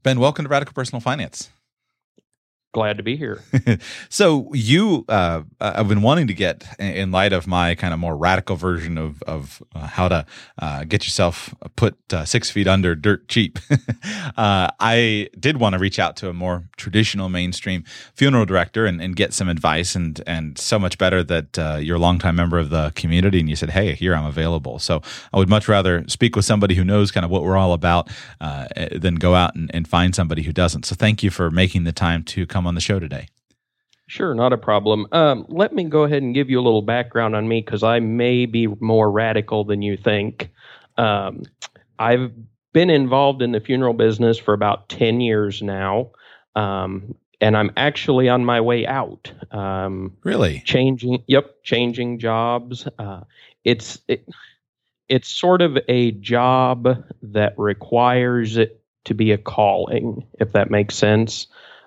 Ben, welcome to Radical Personal Finance. Glad to be here. So you, I've been wanting to get, in light of my kind of more radical version of how to get yourself put 6 feet under dirt cheap. I did want to reach out to a more traditional mainstream funeral director and get some advice, and so much better that you're a longtime member of the community and you said, hey, here, I'm available. So I would much rather speak with somebody who knows kind of what we're all about than go out and find somebody who doesn't. So thank you for making the time to come on the show today. Sure, not a problem. Let me go ahead and give you a little background on me because I may be more radical than you think. I've been involved in the funeral business for about 10 years now, and I'm actually on my way out. Really? Changing jobs. It's sort of a job that requires it to be a calling, if that makes sense.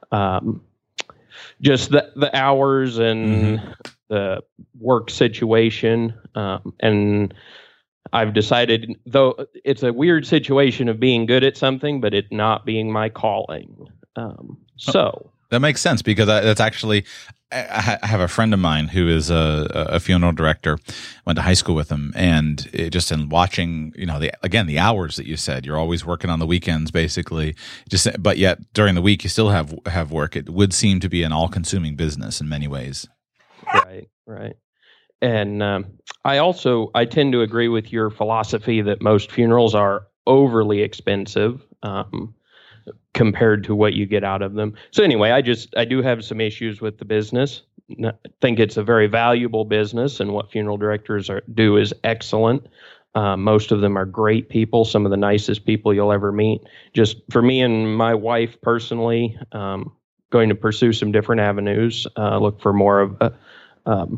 Just the hours and the work situation. And I've decided, though it's a weird situation of being good at something, but it not being my calling. That makes sense because that's actually, I have a friend of mine who is a funeral director, went to high school with him, and just in watching, the hours that you said, you're always working on the weekends basically, but yet during the week you still have work. It would seem to be an all-consuming business in many ways. Right. And I tend to agree with your philosophy that most funerals are overly expensive. Compared to what you get out of them. So anyway, I do have some issues with the business. I think it's a very valuable business, and what funeral directors do is excellent. Most of them are great people, some of the nicest people you'll ever meet. Just for me and my wife personally, going to pursue some different avenues, look for more of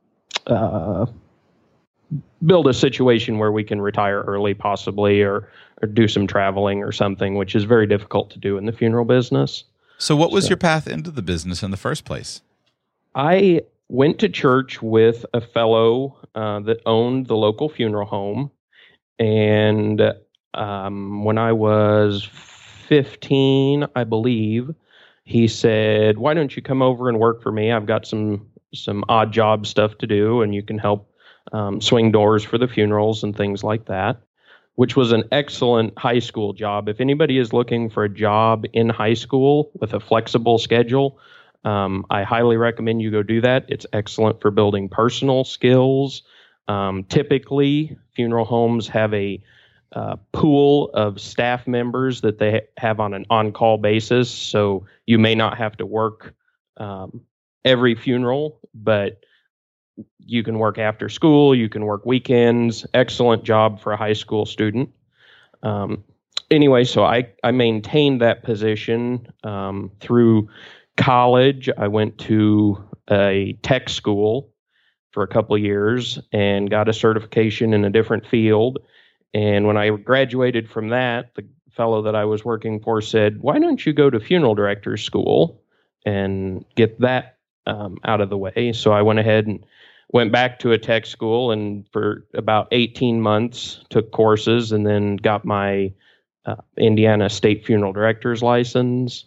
build a situation where we can retire early possibly, or do some traveling or something, which is very difficult to do in the funeral business. So what was your path into the business in the first place? I went to church with a fellow that owned the local funeral home. And when I was 15, I believe, he said, why don't you come over and work for me? I've got some odd job stuff to do, and you can help swing doors for the funerals and things like that, which was an excellent high school job. If anybody is looking for a job in high school with a flexible schedule, I highly recommend you go do that. It's excellent for building personal skills. Typically, funeral homes have a pool of staff members that they have on an on-call basis, so you may not have to work every funeral, but you can work after school, you can work weekends. Excellent job for a high school student. Anyway, so I maintained that position through college. I went to a tech school for a couple of years and got a certification in a different field. And when I graduated from that, the fellow that I was working for said, why don't you go to funeral director school and get that out of the way? So I went ahead and went back to a tech school, and for about 18 months took courses and then got my Indiana State Funeral Director's license.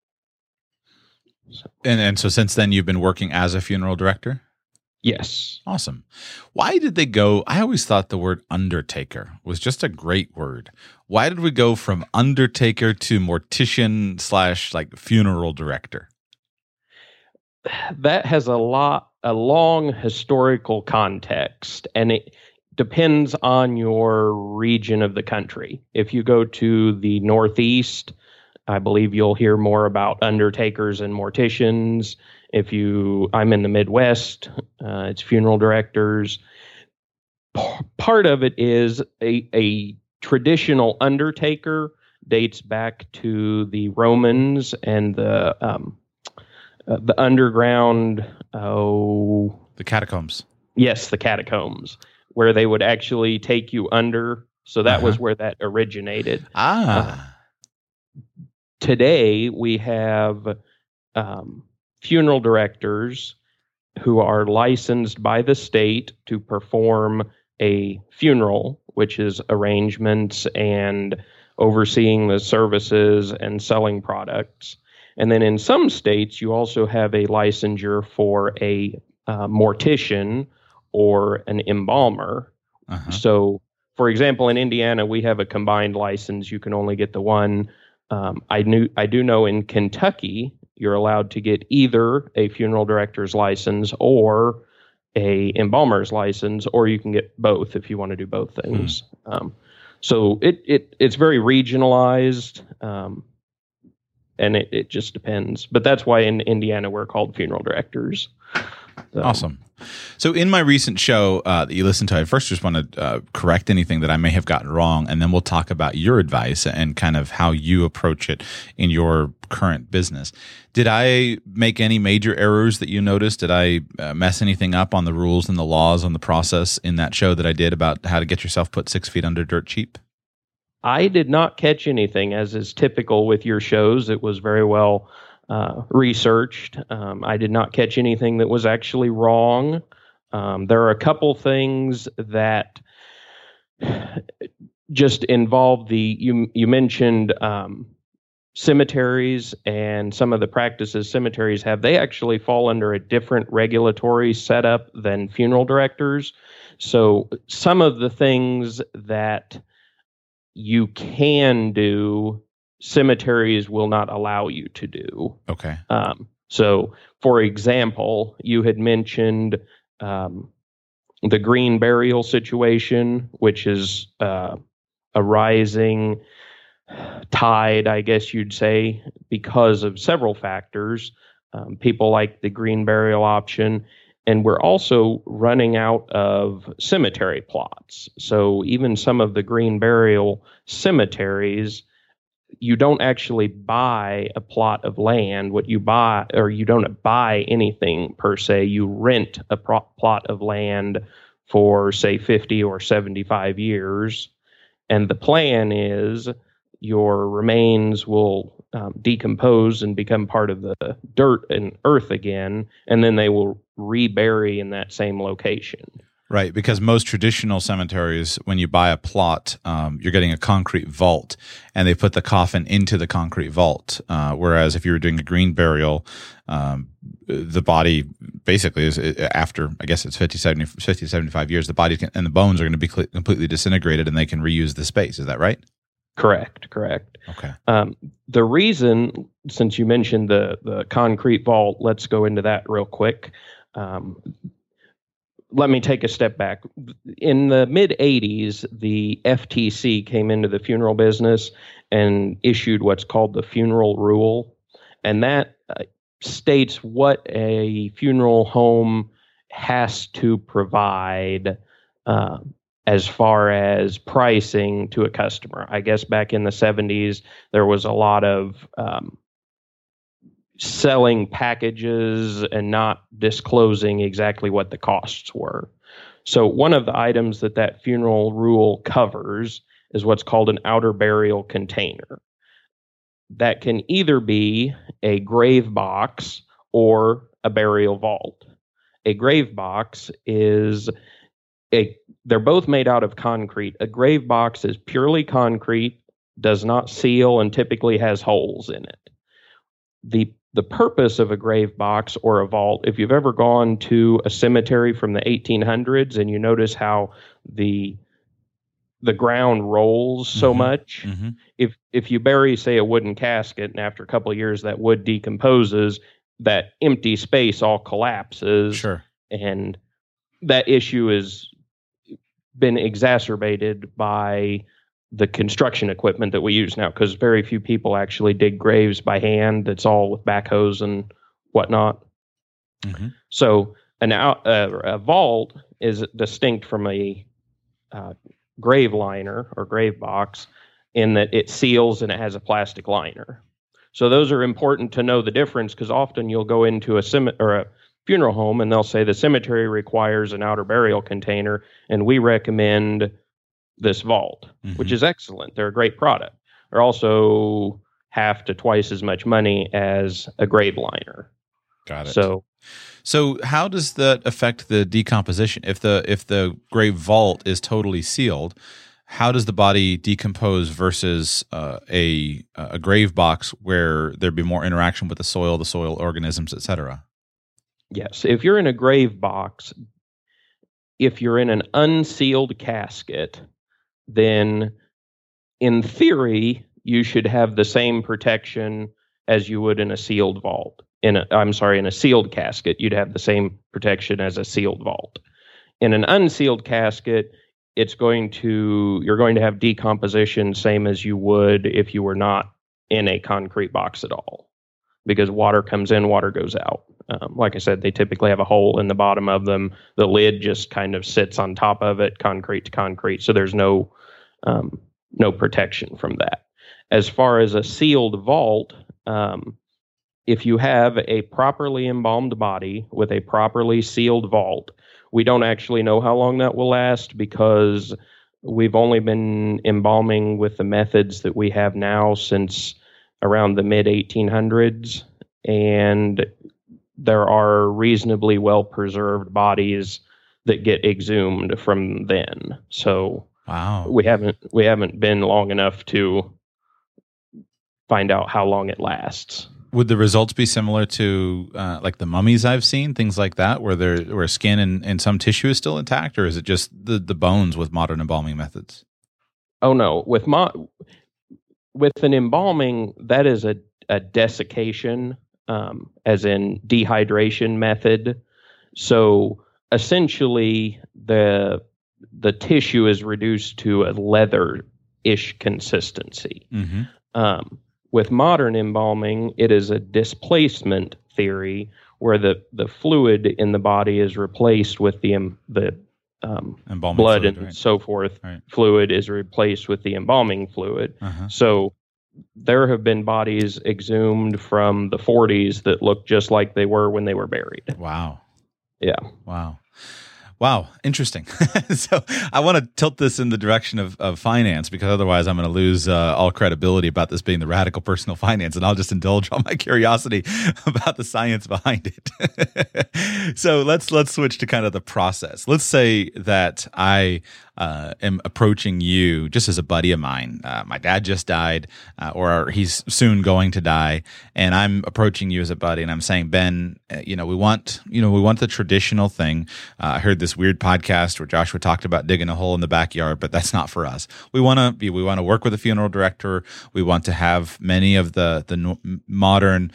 And so since then you've been working as a funeral director? Yes. Awesome. Why did they go? I always thought the word undertaker was just a great word. Why did we go from undertaker to mortician / funeral director? That has a long historical context, and it depends on your region of the country. If you go to the Northeast, I believe you'll hear more about undertakers and morticians. I'm in the Midwest, it's funeral directors. Part of it is a traditional undertaker dates back to the Romans and the underground. The catacombs. Yes, the catacombs, where they would actually take you under. So that was where that originated. Today, we have funeral directors who are licensed by the state to perform a funeral, which is arrangements and overseeing the services and selling products. And then in some states, you also have a licensure for a mortician or an embalmer. Uh-huh. So, for example, in Indiana, we have a combined license. You can only get the one. I do know in Kentucky, you're allowed to get either a funeral director's license or a embalmer's license, or you can get both if you want to do both things. So it's very regionalized, and it just depends. But that's why in Indiana we're called funeral directors. So. Awesome. So in my recent show that you listened to, I first just want to correct anything that I may have gotten wrong, and then we'll talk about your advice and kind of how you approach it in your current business. Did I make any major errors that you noticed? Did I mess anything up on the rules and the laws on the process in that show that I did about how to get yourself put 6 feet under dirt cheap? I did not catch anything, as is typical with your shows. It was very well researched. I did not catch anything that was actually wrong. There are a couple things that just involve you mentioned cemeteries and some of the practices cemeteries have. They actually fall under a different regulatory setup than funeral directors. So some of the things that you can do, cemeteries will not allow you to do. Okay. So, for example, you had mentioned the green burial situation, which is a rising tide, I guess you'd say, because of several factors. People like the green burial option. And we're also running out of cemetery plots. So even some of the green burial cemeteries, you don't actually buy a plot of land. What you buy, or you don't buy anything per se, you rent a plot of land for, say, 50 or 75 years. And the plan is your remains will decompose and become part of the dirt and earth again, and then they will rebury in that same location. Right, because most traditional cemeteries, when you buy a plot, you're getting a concrete vault, and they put the coffin into the concrete vault. Whereas if you were doing a green burial, the body basically is after, I guess it's 50 to 75 years, the body and the bones are going to be completely disintegrated, and they can reuse the space. Is that right? Correct. Okay. The reason, since you mentioned the concrete vault, let's go into that real quick. Let me take a step back. In the mid-'80s, the FTC came into the funeral business and issued what's called the funeral rule. And that states what a funeral home has to provide as far as pricing to a customer. I guess back in the 70s, there was a lot of selling packages and not disclosing exactly what the costs were. So one of the items that funeral rule covers is what's called an outer burial container. That can either be a grave box or a burial vault. A grave box they're both made out of concrete. A grave box is purely concrete, does not seal, and typically has holes in it. The purpose of a grave box or a vault, if you've ever gone to a cemetery from the 1800s and you notice how the ground rolls so much, if you bury, say, a wooden casket, and after a couple of years that wood decomposes, that empty space all collapses. Sure. And that issue has been exacerbated by the construction equipment that we use now, because very few people actually dig graves by hand. That's all with backhoes and whatnot. So a vault is distinct from a grave liner or grave box in that it seals and it has a plastic liner. So those are important to know the difference, because often you'll go into a funeral home and they'll say the cemetery requires an outer burial container and we recommend this vault, which is excellent. They're a great product. They're also half to twice as much money as a grave liner. Got it. So how does that affect the decomposition? If the grave vault is totally sealed, how does the body decompose versus a grave box where there'd be more interaction with the soil organisms, etc.? Yes. If you're in a grave box, if you're in an unsealed casket, then in theory, you should have the same protection as you would in a sealed vault. In a sealed casket, you'd have the same protection as a sealed vault. In an unsealed casket, you're going to have decomposition same as you would if you were not in a concrete box at all, because water comes in, water goes out. Like I said, they typically have a hole in the bottom of them. The lid just kind of sits on top of it, concrete to concrete, so there's no protection from that. As far as a sealed vault, if you have a properly embalmed body with a properly sealed vault, we don't actually know how long that will last because we've only been embalming with the methods that we have now since around the mid-1800s, and there are reasonably well-preserved bodies that get exhumed from then. So wow, we haven't been long enough to find out how long it lasts. Would the results be similar to like the mummies I've seen, things like that, where skin and some tissue is still intact, or is it just the bones with modern embalming methods? Oh no, with an embalming, that is a desiccation, as in dehydration method. So essentially, the tissue is reduced to a leather-ish consistency. Mm-hmm. With modern embalming, it is a displacement theory where the fluid in the body is replaced with the blood fluid, and right, so forth. Right. Fluid is replaced with the embalming fluid. Uh-huh. So there have been bodies exhumed from the 40s that look just like they were when they were buried. Wow. Yeah. Wow, interesting. So I want to tilt this in the direction of finance, because otherwise I'm going to lose all credibility about this being the radical personal finance, and I'll just indulge all my curiosity about the science behind it. So let's switch to kind of the process. Let's say that I am approaching you just as a buddy of mine. My dad just died, or he's soon going to die, and I'm approaching you as a buddy, and I'm saying, Ben, we want the traditional thing. I heard this weird podcast where Joshua talked about digging a hole in the backyard, but that's not for us. We want to work with a funeral director. We want to have many of the modern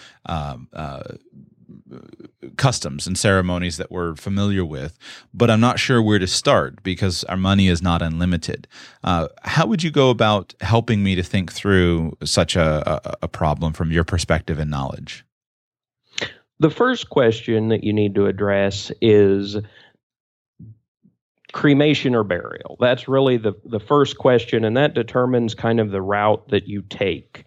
customs and ceremonies that we're familiar with, but I'm not sure where to start because our money is not unlimited. How would you go about helping me to think through such a problem from your perspective and knowledge? The first question that you need to address is cremation or burial. That's really the first question, and that determines kind of the route that you take.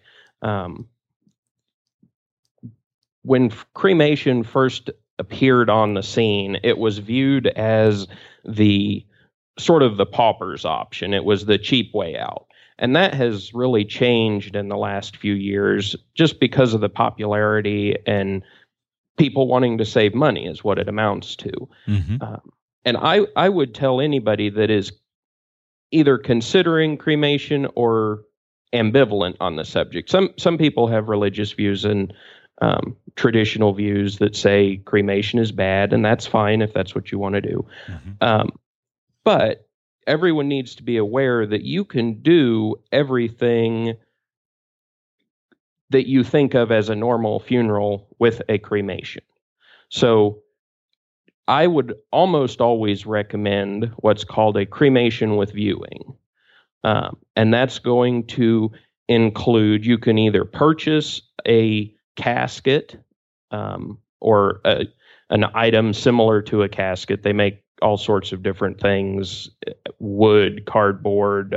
When cremation first appeared on the scene, it was viewed as the sort of the pauper's option. It was the cheap way out. And that has really changed in the last few years just because of the popularity and people wanting to save money is what it amounts to. Mm-hmm. And I would tell anybody that is either considering cremation or ambivalent on the subject. Some people have religious views and traditional views that say cremation is bad, and that's fine if that's what you want to do. Mm-hmm. But everyone needs to be aware that you can do everything that you think of as a normal funeral with a cremation. So I would almost always recommend what's called a cremation with viewing. And that's going to include, you can either purchase a casket or an item similar to a casket. They make all sorts of different things: wood, cardboard,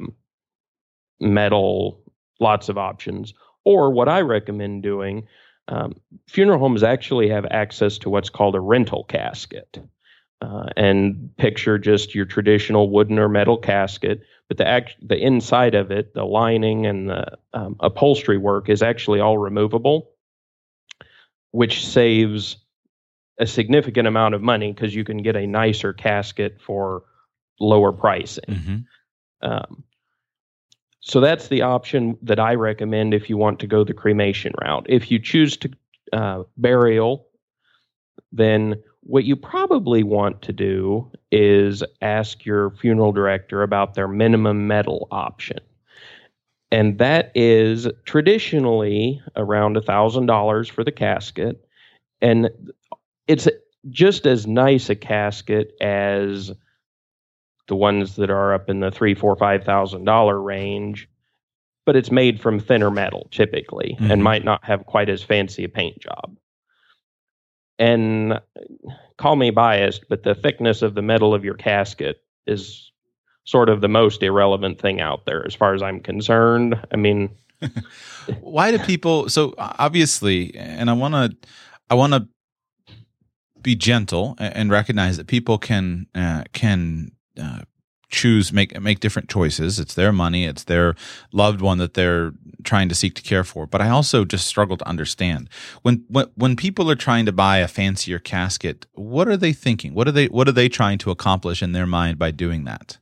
metal, lots of options. Or what I recommend doing, funeral homes actually have access to what's called a rental casket. And picture just your traditional wooden or metal casket, but the inside of it, the lining and the upholstery work is actually all removable, which saves a significant amount of money because you can get a nicer casket for lower pricing. So that's the option that I recommend if you want to go the cremation route. If you choose to burial, then what you probably want to do is ask your funeral director about their minimum metal option. And that is traditionally around $1,000 for the casket. And it's just as nice a casket as the ones that are up in the $3,000, $4,000, $5,000 range, but it's made from thinner metal typically, and might not have quite as fancy a paint job. And call me biased, but the thickness of the metal of your casket is sort of the most irrelevant thing out there as far as I'm concerned. I mean, why do people? So obviously, and I want to be gentle and recognize that people can choose, make different choices. It's their money. It's their loved one that they're trying to seek to care for. But I also just struggle to understand when people are trying to buy a fancier casket, what are they thinking? What are they trying to accomplish in their mind by doing that?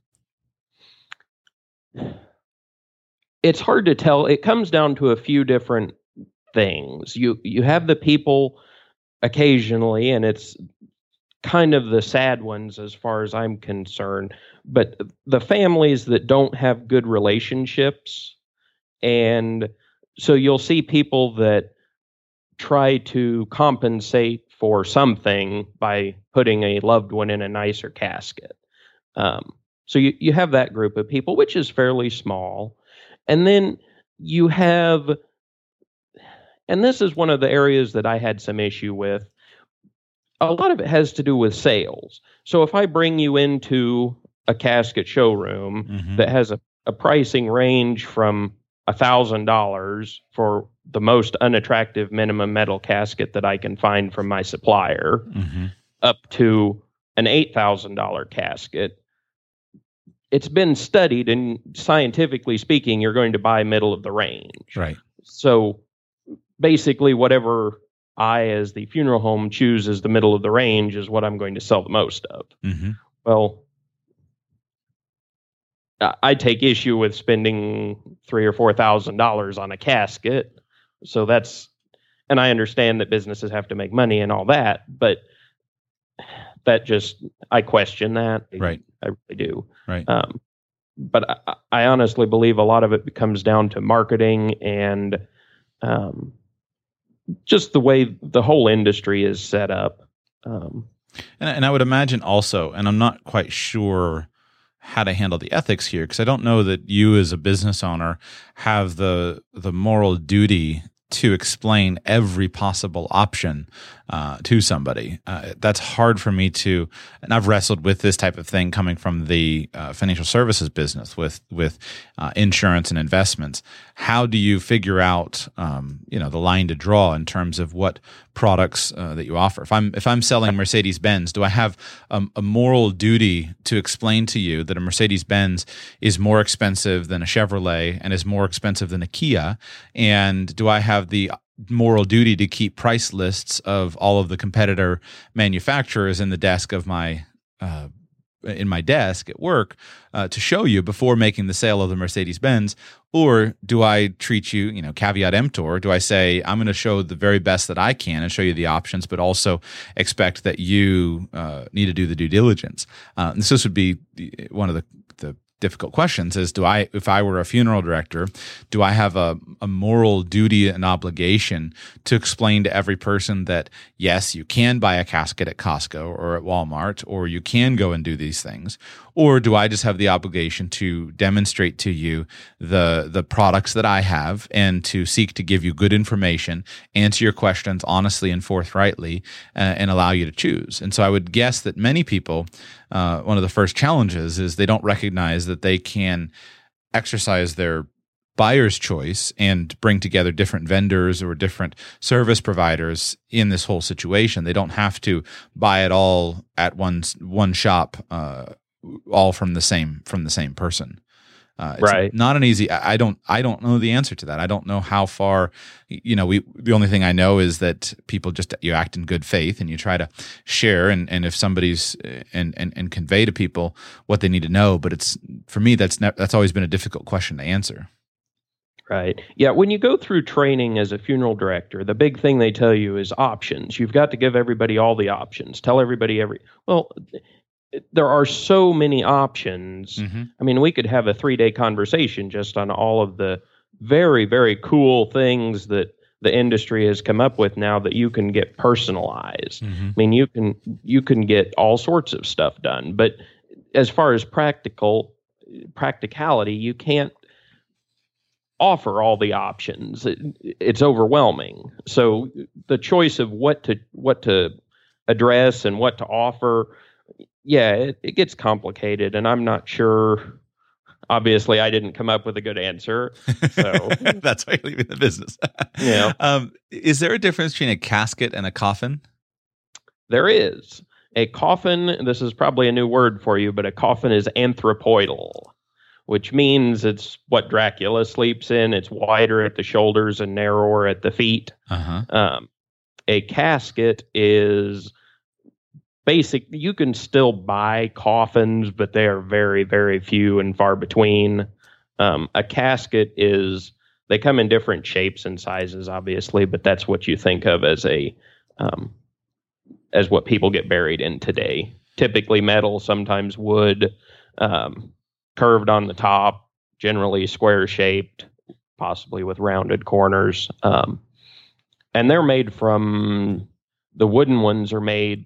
It's hard to tell. It comes down to a few different things. You have the people occasionally, and it's kind of the sad ones as far as I'm concerned, but the families that don't have good relationships. And so you'll see people that try to compensate for something by putting a loved one in a nicer casket. So you have that group of people, which is fairly small. And then you have, and this is one of the areas that I had some issue with, a lot of it has to do with sales. So if I bring you into a casket showroom that has a pricing range from $1,000 for the most unattractive minimum metal casket that I can find from my supplier, up to an $8,000 casket, it's been studied, and scientifically speaking, you're going to buy middle of the range. Right. So basically, whatever I, as the funeral home, choose as the middle of the range is what I'm going to sell the most of. Well, I take issue with spending $3,000 or $4,000 on a casket. So that's, and I understand that businesses have to make money and all that, but that just, I question that. Right. I really do. Right. But I honestly believe a lot of it comes down to marketing and just the way the whole industry is set up. And I would imagine also, and I'm not quite sure how to handle the ethics here, because I don't know that you as a business owner have the moral duty to explain every possible option to somebody. That's hard for me to, and I've wrestled with this type of thing coming from the financial services business with insurance and investments. How do you figure out the line to draw in terms of what products that you offer? If I'm selling Mercedes-Benz, do I have a moral duty to explain to you that a Mercedes-Benz is more expensive than a Chevrolet and is more expensive than a Kia? And do I have the moral duty to keep price lists of all of the competitor manufacturers in the desk of my in my desk at work to show you before making the sale of the Mercedes-Benz? Or do I treat you, caveat emptor? Do I say, I'm going to show the very best that I can and show you the options, but also expect that you need to do the due diligence? This would be one of the difficult questions is, if I were a funeral director, do I have a moral duty and obligation to explain to every person that, yes, you can buy a casket at Costco or at Walmart, or you can go and do these things? Or do I just have the obligation to demonstrate to you the products that I have and to seek to give you good information, answer your questions honestly and forthrightly, and allow you to choose? And so I would guess that many people, one of the first challenges is they don't recognize that they can exercise their buyer's choice and bring together different vendors or different service providers in this whole situation. They don't have to buy it all at one shop, all from the same person. It's Right. not an easy. I don't know the answer to that. I don't know how far. The only thing I know is that people you act in good faith and you try to share and if somebody's and convey to people what they need to know. But it's for me that's always been a difficult question to answer. Right. Yeah. When you go through training as a funeral director, the big thing they tell you is options. You've got to give everybody all the options. Tell everybody there are so many options. Mm-hmm. I mean, we could have a 3-day conversation just on all of the very, very cool things that the industry has come up with now that you can get personalized. Mm-hmm. I mean, you can get all sorts of stuff done, but as far as practicality, you can't offer all the options. It's overwhelming. So the choice of what to address and what to offer, it gets complicated, and I'm not sure. Obviously, I didn't come up with a good answer. So that's why you're leaving the business. Yeah. Is there a difference between a casket and a coffin? There is. A coffin, this is probably a new word for you, but a coffin is anthropoidal, which means it's what Dracula sleeps in. It's wider at the shoulders and narrower at the feet. Uh-huh. A casket is basic. You can still buy coffins, but they are very, very few and far between. A casket they come in different shapes and sizes, obviously, but that's what you think of as as what people get buried in today. Typically metal, sometimes wood, curved on the top, generally square shaped, possibly with rounded corners. And they're made from, the wooden ones are made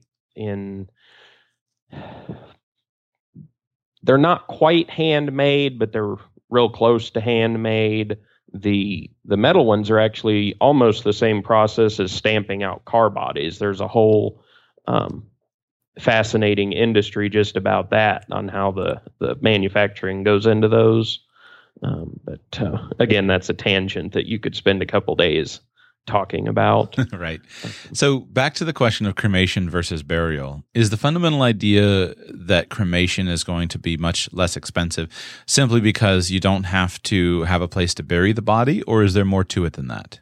they're not quite handmade, but they're real close to handmade. The metal ones are actually almost the same process as stamping out car bodies. There's a whole fascinating industry just about that, on how the manufacturing goes into those. But again, that's a tangent that you could spend a couple days talking about. Right. So back to the question of cremation versus burial. Is the fundamental idea that cremation is going to be much less expensive simply because you don't have to have a place to bury the body, or is there more to it than that?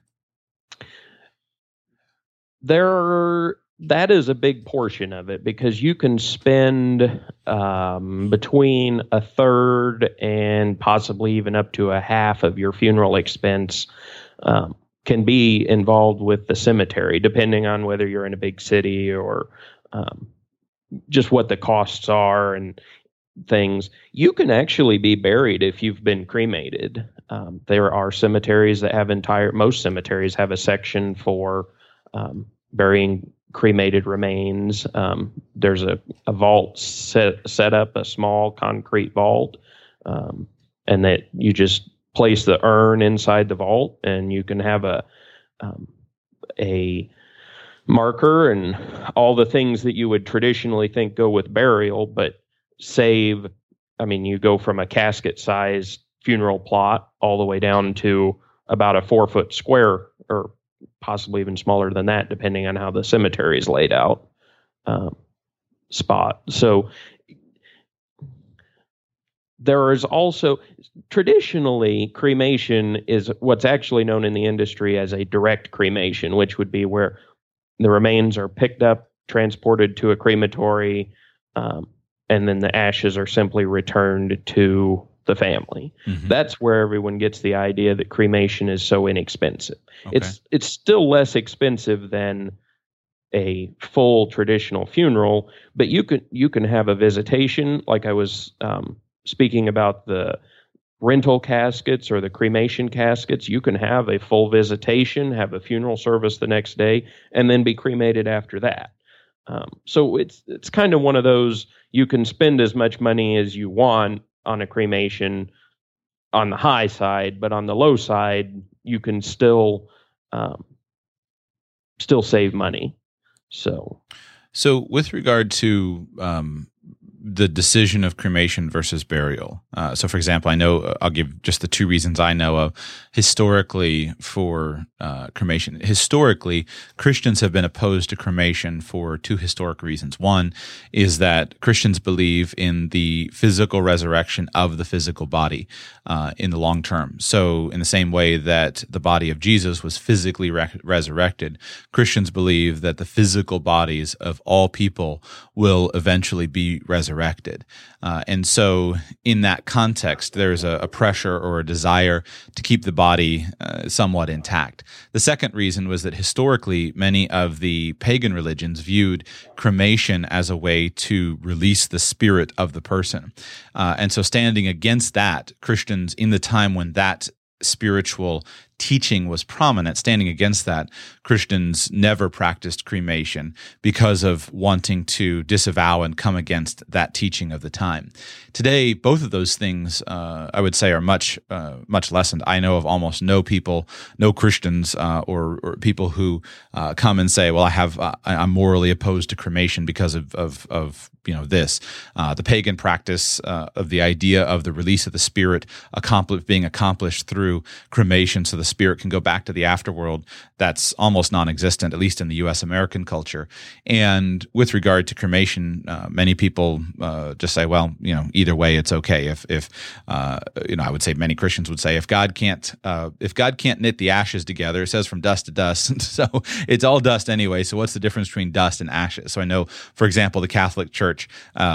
That is a big portion of it, because you can spend between a third and possibly even up to a half of your funeral expense can be involved with the cemetery, depending on whether you're in a big city or just what the costs are and things. You can actually be buried if you've been cremated. There are cemeteries that have most cemeteries have a section for burying cremated remains. There's a vault set up, a small concrete vault, and that you just place the urn inside the vault, and you can have a marker and all the things that you would traditionally think go with burial, but you go from a casket sized funeral plot all the way down to about a 4-foot square, or possibly even smaller than that, depending on how the cemetery is laid out, spot. So there is also, traditionally, cremation is what's actually known in the industry as a direct cremation, which would be where the remains are picked up, transported to a crematory, and then the ashes are simply returned to the family. Mm-hmm. That's where everyone gets the idea that cremation is so inexpensive. Okay. It's still less expensive than a full traditional funeral, but you can have a visitation, like I was speaking about the rental caskets or the cremation caskets. You can have a full visitation, have a funeral service the next day, and then be cremated after that. So it's kind of one of those, you can spend as much money as you want on a cremation on the high side, but on the low side, you can still save money. So with regard to the decision of cremation versus burial. So, for example, I know I'll give just the two reasons I know of historically for cremation. Historically, Christians have been opposed to cremation for two historic reasons. One is that Christians believe in the physical resurrection of the physical body in the long term. So, in the same way that the body of Jesus was physically resurrected, Christians believe that the physical bodies of all people will eventually be resurrected. And so in that context, there's a pressure or a desire to keep the body somewhat intact. The second reason was that historically, many of the pagan religions viewed cremation as a way to release the spirit of the person. And so standing against that, Christians in the time when that spiritual teaching was prominent, standing against that, Christians never practiced cremation because of wanting to disavow and come against that teaching of the time. Today, both of those things, I would say, are much lessened. I know of almost no people, no Christians, or people who come and say, "Well, I'm morally opposed to cremation because of this." The pagan practice of the idea of the release of the spirit being accomplished through cremation, so the spirit can go back to the afterworld, that's almost non-existent, at least in the U.S. American culture. And with regard to cremation, many people just say, "Well, either way, it's okay." If I would say many Christians would say, if God can't knit the ashes together, it says from dust to dust, so it's all dust anyway. So what's the difference between dust and ashes? So I know, for example, the Catholic Church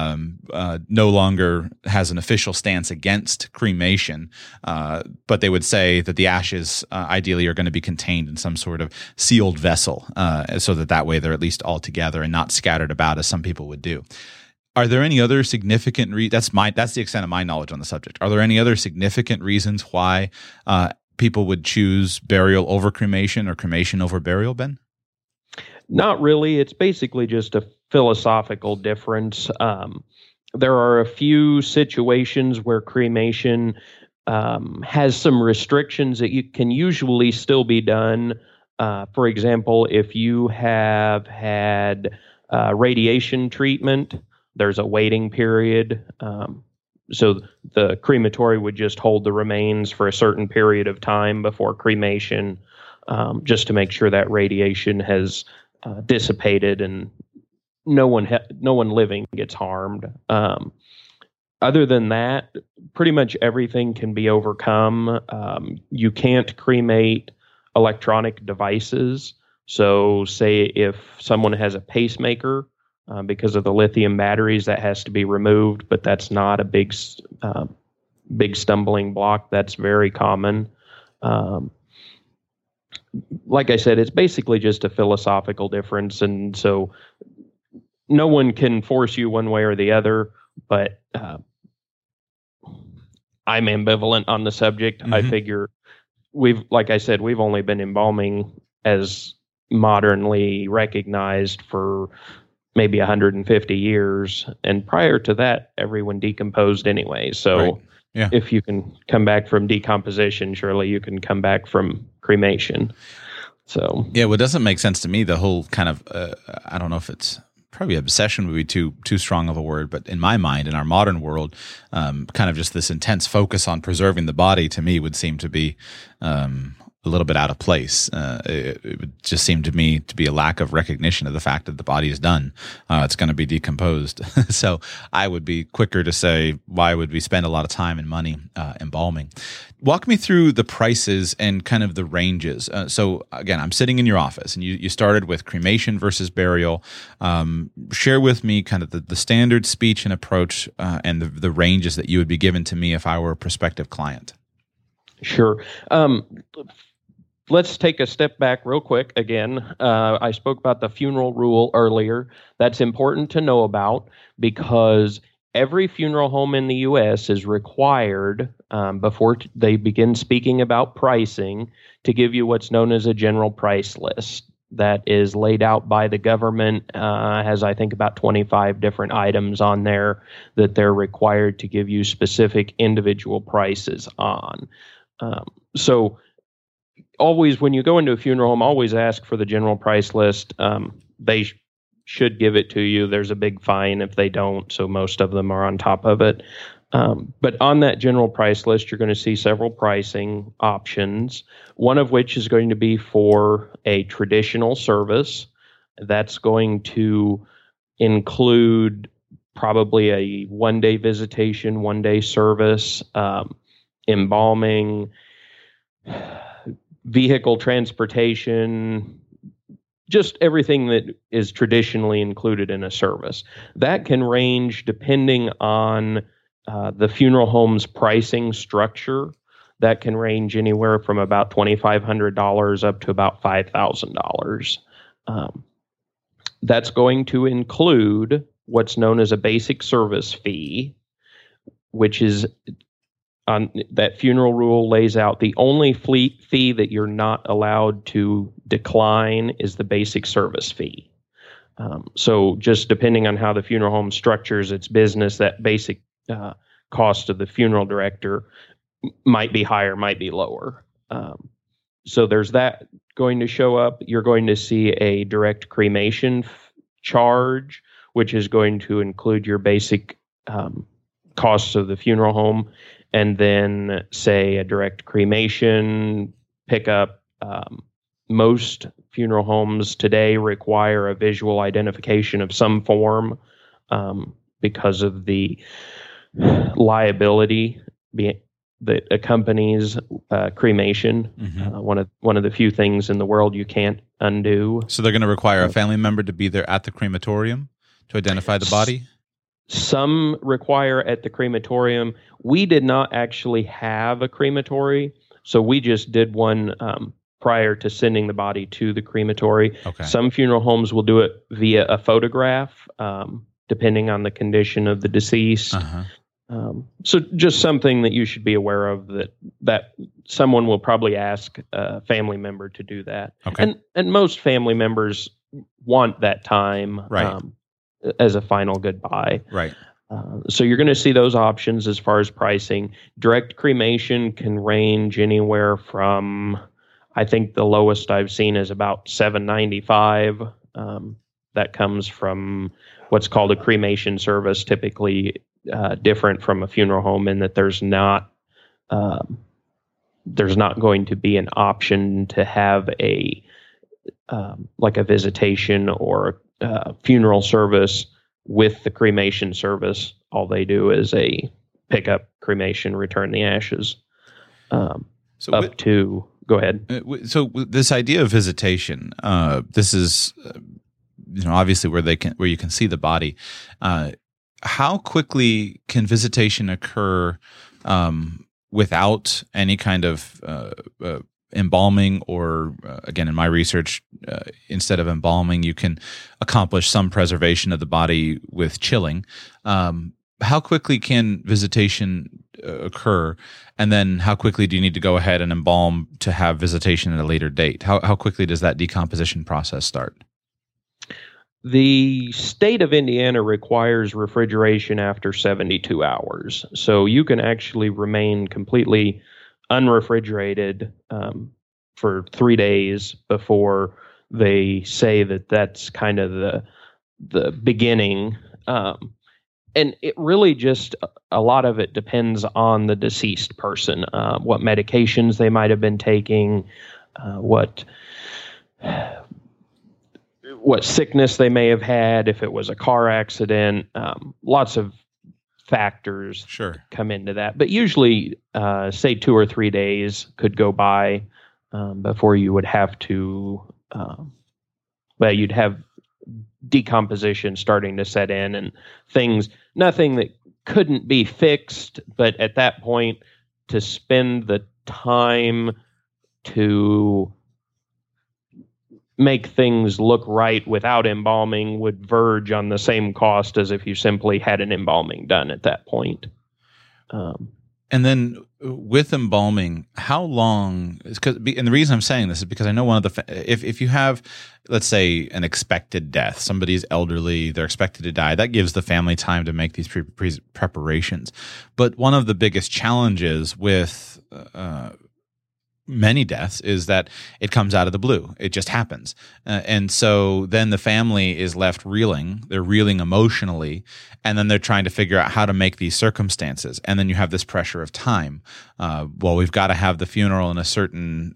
no longer has an official stance against cremation, but they would say that the ashes ideally are going to be contained in some sort of sealed vessel, so that way they're at least all together and not scattered about as some people would do. Are there any other significant that's the extent of my knowledge on the subject. Are there any other significant reasons why people would choose burial over cremation or cremation over burial, Ben? Not really. It's basically just a philosophical difference. There are a few situations where cremation has some restrictions that you can usually still be done. For example, if you have had radiation treatment, there's a waiting period. So the crematory would just hold the remains for a certain period of time before cremation, just to make sure that radiation has dissipated and no one living gets harmed. Other than that, pretty much everything can be overcome. You can't cremate electronic devices. So say if someone has a pacemaker, because of the lithium batteries, that has to be removed, but that's not a big stumbling block. That's very common. Like I said, it's basically just a philosophical difference, and so no one can force you one way or the other, but I'm ambivalent on the subject. Mm-hmm. I figure we've only been embalming as modernly recognized for maybe 150 years. And prior to that, everyone decomposed anyway. So right. Yeah. If you can come back from decomposition, surely you can come back from cremation. So yeah, what doesn't make sense to me, the whole kind of, I don't know if it's probably obsession would be too strong of a word, but in my mind, in our modern world, kind of just this intense focus on preserving the body to me would seem to be a little bit out of place. It would just seem to me to be a lack of recognition of the fact that the body is done. It's going to be decomposed. So I would be quicker to say, why would we spend a lot of time and money embalming? Walk me through the prices and kind of the ranges. So again, I'm sitting in your office and you started with cremation versus burial. Share with me kind of the standard speech and approach and the ranges that you would be given to me if I were a prospective client. Sure. Let's take a step back real quick. Again, I spoke about the funeral rule earlier. That's important to know about because every funeral home in the U.S. is required, before they begin speaking about pricing, to give you what's known as a general price list that is laid out by the government, has, I think, about 25 different items on there that they're required to give you specific individual prices on. So always, when you go into a funeral home, always ask for the general price list. They should give it to you. There's a big fine if they don't, so most of them are on top of it. But on that general price list, you're going to see several pricing options, one of which is going to be for a traditional service. That's going to include probably a one-day visitation, one-day service, embalming, vehicle transportation, just everything that is traditionally included in a service. That can range depending on the funeral home's pricing structure. That can range anywhere from about $2,500 up to about $5,000. That's going to include what's known as a basic service fee, which is on that funeral rule lays out the only fee that you're not allowed to decline is the basic service fee. So just depending on how the funeral home structures its business, that basic cost of the funeral director might be higher, might be lower. So there's that going to show up. You're going to see a direct cremation charge, which is going to include your basic costs of the funeral home, and then say a direct cremation pickup. Most funeral homes today require a visual identification of some form because of the liability that accompanies cremation. Mm-hmm. One of the few things in the world you can't undo. So they're going to require a family member to be there at the crematorium to identify the body? Some require at the crematorium. We did not actually have a crematory, so we just did one prior to sending the body to the crematory. Okay. Some funeral homes will do it via a photograph, depending on the condition of the deceased. Uh-huh. So just something that you should be aware of, that someone will probably ask a family member to do that. Okay. And most family members want that time. Right. As a final goodbye. Right. So you're going to see those options as far as pricing. Direct cremation can range anywhere from, I think the lowest I've seen is about $795. That comes from what's called a cremation service, typically different from a funeral home in that there's not going to be an option to have a like a visitation or funeral service with the cremation service. All they do is a pickup, cremation, return the ashes. Go ahead. So this idea of visitation, this is, obviously where you can see the body. How quickly can visitation occur without any kind of embalming, or again, in my research, instead of embalming, you can accomplish some preservation of the body with chilling. How quickly can visitation occur, and then how quickly do you need to go ahead and embalm to have visitation at a later date? How quickly does that decomposition process start? The state of Indiana requires refrigeration after 72 hours, so you can actually remain completely unrefrigerated for 3 days before they say that that's kind of the beginning. And it really just, a lot of it depends on the deceased person, what medications they might have been taking, what sickness they may have had, if it was a car accident, lots of factors come into that. But usually, say 2 or 3 days could go by before you would have to, you'd have decomposition starting to set in and nothing that couldn't be fixed. But at that point, to spend the time to make things look right without embalming would verge on the same cost as if you simply had an embalming done at that point. And then with embalming, how long? And the reason I'm saying this is because I know one of the if you have, let's say, an expected death, somebody's elderly, they're expected to die, that gives the family time to make these preparations. But one of the biggest challenges with many deaths is that it comes out of the blue. It just happens. And so then the family is left reeling. They're reeling emotionally, and then they're trying to figure out how to make these circumstances. And then you have this pressure of time. Well, we've got to have the funeral with a certain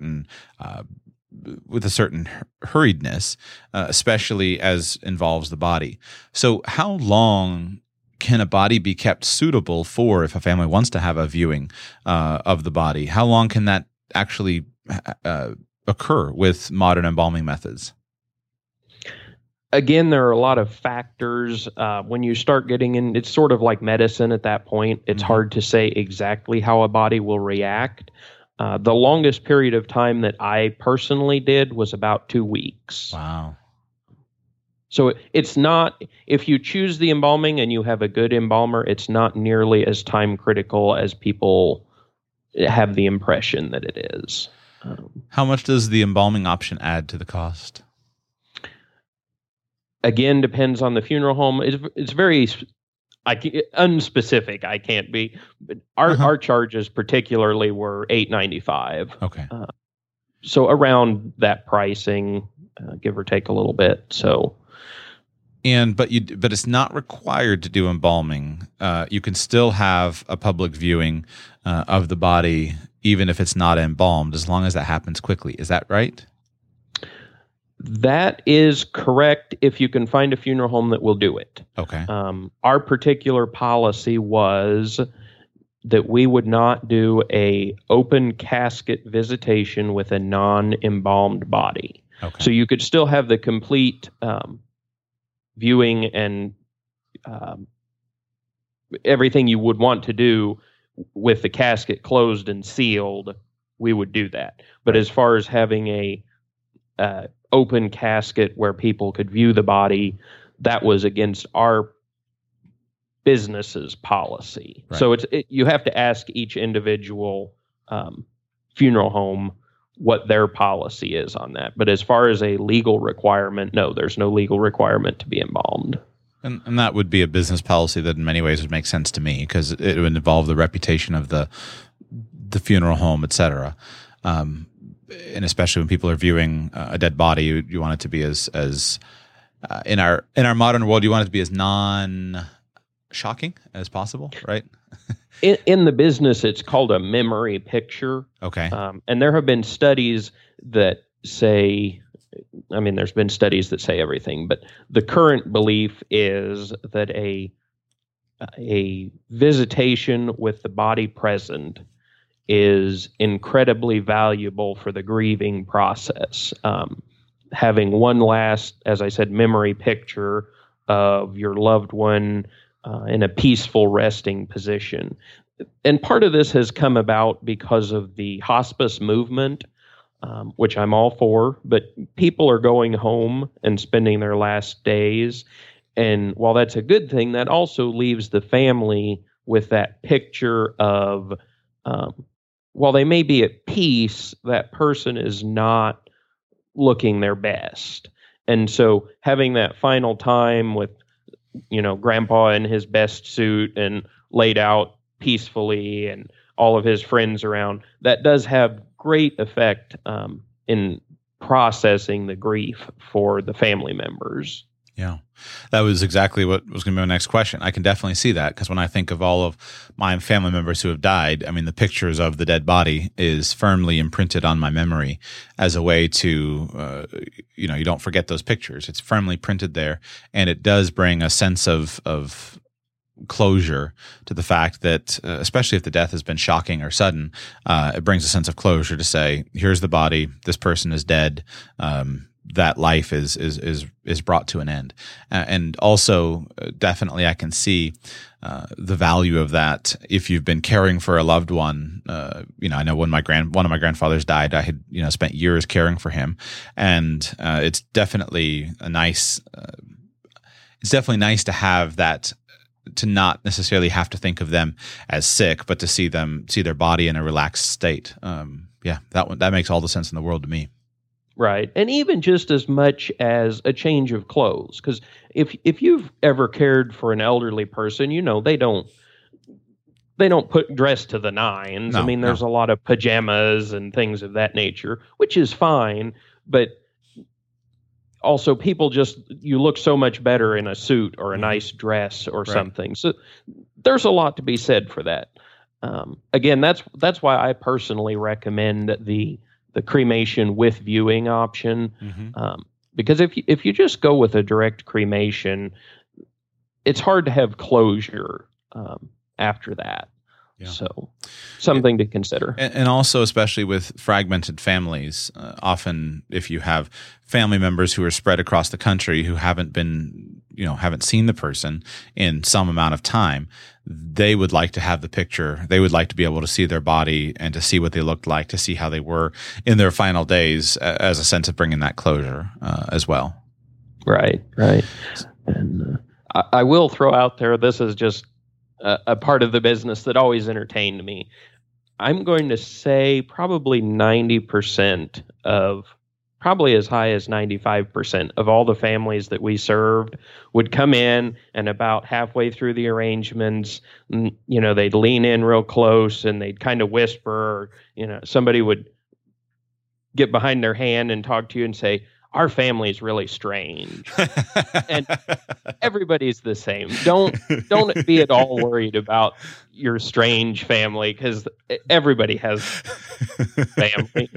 hurriedness, especially as involves the body. So how long can a body be kept suitable for if a family wants to have a viewing of the body? How long can that actually occur with modern embalming methods? Again, there are a lot of factors. When you start getting in, it's sort of like medicine at that point. It's hard to say exactly how a body will react. The longest period of time that I personally did was about 2 weeks. Wow. So it's not, if you choose the embalming and you have a good embalmer, it's not nearly as time critical as people have the impression that it is. How much does the embalming option add to the cost? Again, depends on the funeral home. It's very unspecific. I can't be. But our charges particularly were $895. Okay. So around that pricing, give or take a little bit. So. But it's not required to do embalming. You can still have a public viewing of the body, even if it's not embalmed, as long as that happens quickly. Is that right? That is correct if you can find a funeral home that will do it. Okay. Our particular policy was that we would not do a open casket visitation with a non-embalmed body. Okay. So you could still have the complete viewing and everything you would want to do with the casket closed and sealed, we would do that. But as far as having a open casket where people could view the body, that was against our business's policy. Right. So you have to ask each individual funeral home what their policy is on that. But as far as a legal requirement, no, there's no legal requirement to be embalmed. And that would be a business policy that in many ways would make sense to me, because it would involve the reputation of the funeral home, et cetera. And especially when people are viewing a dead body, you want it to be as in our modern world, you want it to be as non-shocking as possible, right? In the business, it's called a memory picture. Okay. And there have been studies that say, there's been studies that say everything, but the current belief is that a visitation with the body present is incredibly valuable for the grieving process. Having one last, as I said, memory picture of your loved one in a peaceful resting position. And part of this has come about because of the hospice movement, which I'm all for, but people are going home and spending their last days. And while that's a good thing, that also leaves the family with that picture of, while they may be at peace, that person is not looking their best. And so having that final time with, grandpa in his best suit and laid out peacefully and all of his friends around, that does have great effect in processing the grief for the family members. Yeah, that was exactly what was going to be my next question. I can definitely see that, because when I think of all of my family members who have died, the pictures of the dead body is firmly imprinted on my memory as a way to, you don't forget those pictures. It's firmly printed there, and it does bring a sense of closure to the fact that, especially if the death has been shocking or sudden, it brings a sense of closure to say, here's the body, this person is dead. That life is brought to an end, and also definitely I can see the value of that if you've been caring for a loved one. I know when one of my grandfathers died, I had spent years caring for him, and it's definitely nice to have that, to not necessarily have to think of them as sick, but to see their body in a relaxed state. That makes all the sense in the world to me. Right. And even just as much as a change of clothes, because if you've ever cared for an elderly person, they don't they don't put dress to the nines. No, I mean, there's a lot of pajamas and things of that nature, which is fine, but also people you look so much better in a suit or a nice dress or something. So there's a lot to be said for that. Again, that's why I personally recommend the cremation with viewing option. Because if you just go with a direct cremation, it's hard to have closure after that. Yeah. So something to consider. And also, especially with fragmented families, often if you have family members who are spread across the country who haven't seen the person in some amount of time, they would like to have the picture. They would like to be able to see their body and to see what they looked like, to see how they were in their final days, as a sense of bringing that closure as well. Right. And I will throw out there, this is just a part of the business that always entertained me. I'm going to say probably 90% probably as high as 95% of all the families that we served would come in, and about halfway through the arrangements, they'd lean in real close and they'd kind of whisper, or, somebody would get behind their hand and talk to you and say, "Our family is really strange." And everybody's the same. Don't be at all worried about your strange family, because everybody has family.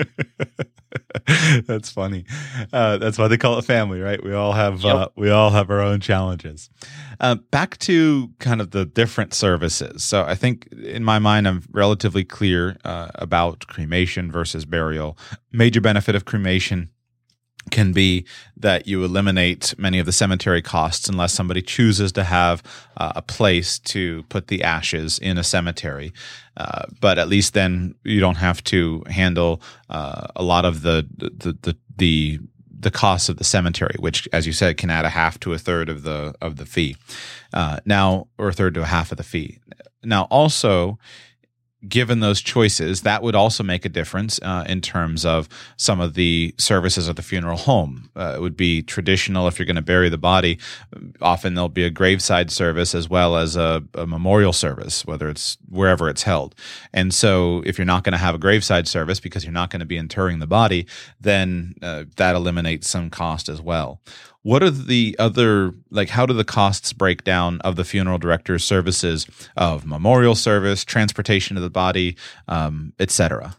That's funny. That's why they call it family, right? We all have our own challenges. Back to kind of the different services. So I think in my mind, I'm relatively clear about cremation versus burial. Major benefit of cremation can be that you eliminate many of the cemetery costs unless somebody chooses to have a place to put the ashes in a cemetery. But at least then you don't have to handle a lot of the costs of the cemetery, which, as you said, can add a half to a third of the fee. Now, or a third to a half of the fee. Now, also, given those choices, that would also make a difference in terms of some of the services at the funeral home. It would be traditional if you're going to bury the body. Often there'll be a graveside service as well as a memorial service, wherever it's held. And so if you're not going to have a graveside service because you're not going to be interring the body, then that eliminates some cost as well. What are the other, how do the costs break down of the funeral director's services of memorial service, transportation of the body, et cetera?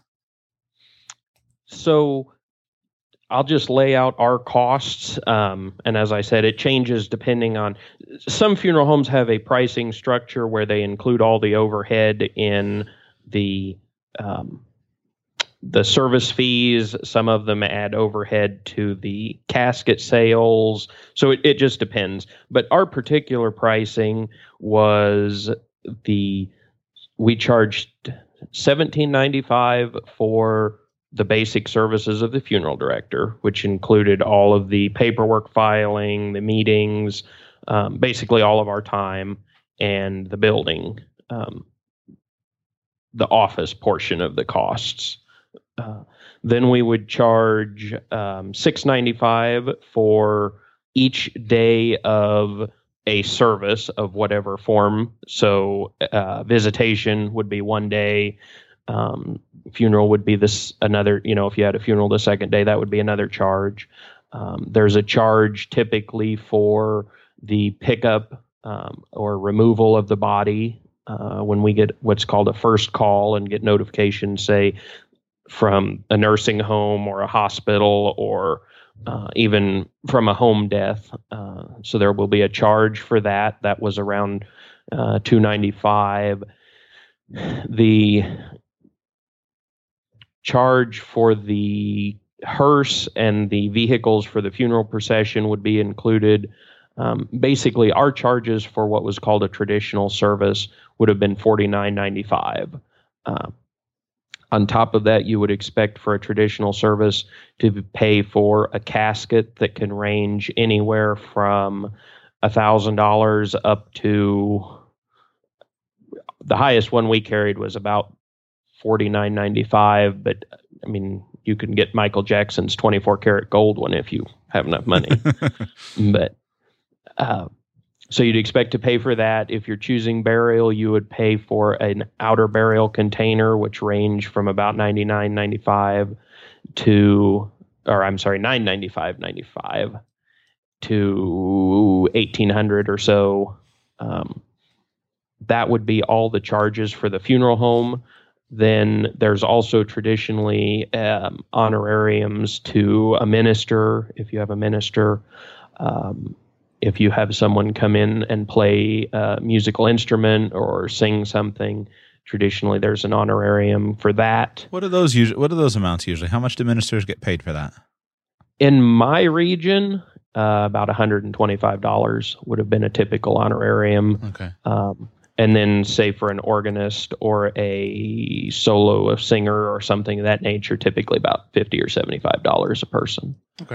So I'll just lay out our costs. And as I said, it changes depending on, some funeral homes have a pricing structure where they include all the overhead in the service fees. Some of them add overhead to the casket sales. So it just depends. But our particular pricing was we charged $17.95 for the basic services of the funeral director, which included all of the paperwork filing, the meetings, basically all of our time, and the building, the office portion of the costs. Then we would charge $6.95 for each day of a service of whatever form. So visitation would be one day. Funeral would be another. If you had a funeral the second day, that would be another charge. There's a charge typically for the pickup or removal of the body when we get what's called a first call and get notification, say, from a nursing home or a hospital or even from a home death. So there will be a charge for that. That was around $2.95. The charge for the hearse and the vehicles for the funeral procession would be included. Basically, our charges for what was called a traditional service would have been $49.95. On top of that, you would expect for a traditional service to pay for a casket that can range anywhere from $1,000 up to, the highest one we carried was about $49.95. But I mean, you can get Michael Jackson's 24 karat gold one if you have enough money. But So you'd expect to pay for that. If you're choosing burial, you would pay for an outer burial container, which range from about $99.95 to, or I'm sorry, $995.95 to $1,800 or so. That would be all the charges for the funeral home. Then there's also traditionally honorariums to a minister, if you have a minister. If you have someone come in and play a musical instrument or sing something, traditionally there's an honorarium for that. What are those amounts usually? How much do ministers get paid for that? In my region, about $125 would have been a typical honorarium. Okay. And then, say for an organist or a solo singer or something of that nature, typically about $50 or $75 a person. Okay.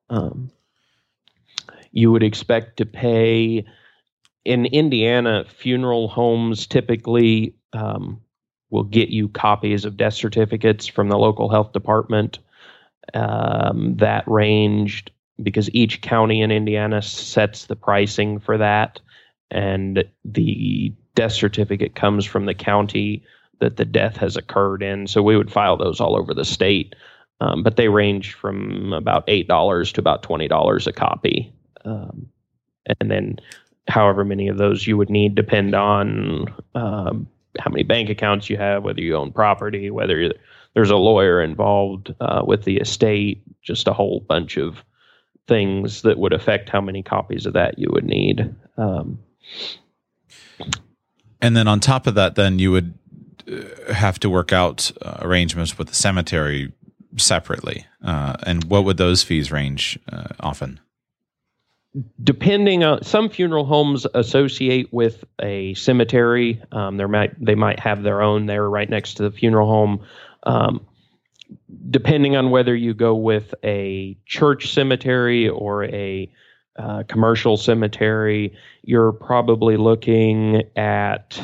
You would expect to pay in Indiana. Funeral homes typically will get you copies of death certificates from the local health department. That ranged because each county in Indiana sets the pricing for that, and the death certificate comes from the county that the death has occurred in. So we would file those all over the state, but they range from about $8 to about $20 a copy. And then however many of those you would need depend on how many bank accounts you have, whether you own property, whether there's a lawyer involved with the estate, just a whole bunch of things that would affect how many copies of that you would need. And then on top of that, then you would have to work out arrangements with the cemetery separately. And what would those fees range often? Depending on, some funeral homes associate with a cemetery. They might have their own there right next to the funeral home. Depending on whether you go with a church cemetery or a commercial cemetery, you're probably looking at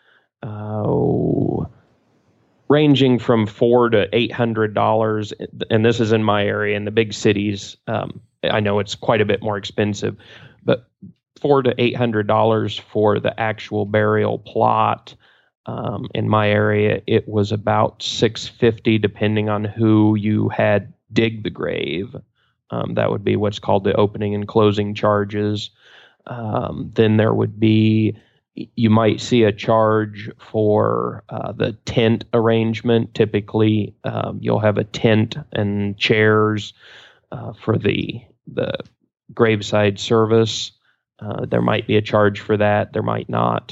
ranging from $400 to $800, and this is in my area. In the big cities, I know it's quite a bit more expensive, but $400 to $800 for the actual burial plot. In my area, it was about $650, depending on who you had dig the grave. That would be what's called the opening and closing charges. Then there would be, you might see a charge for the tent arrangement. Typically, you'll have a tent and chairs for the graveside service. There might be a charge for that. There might not.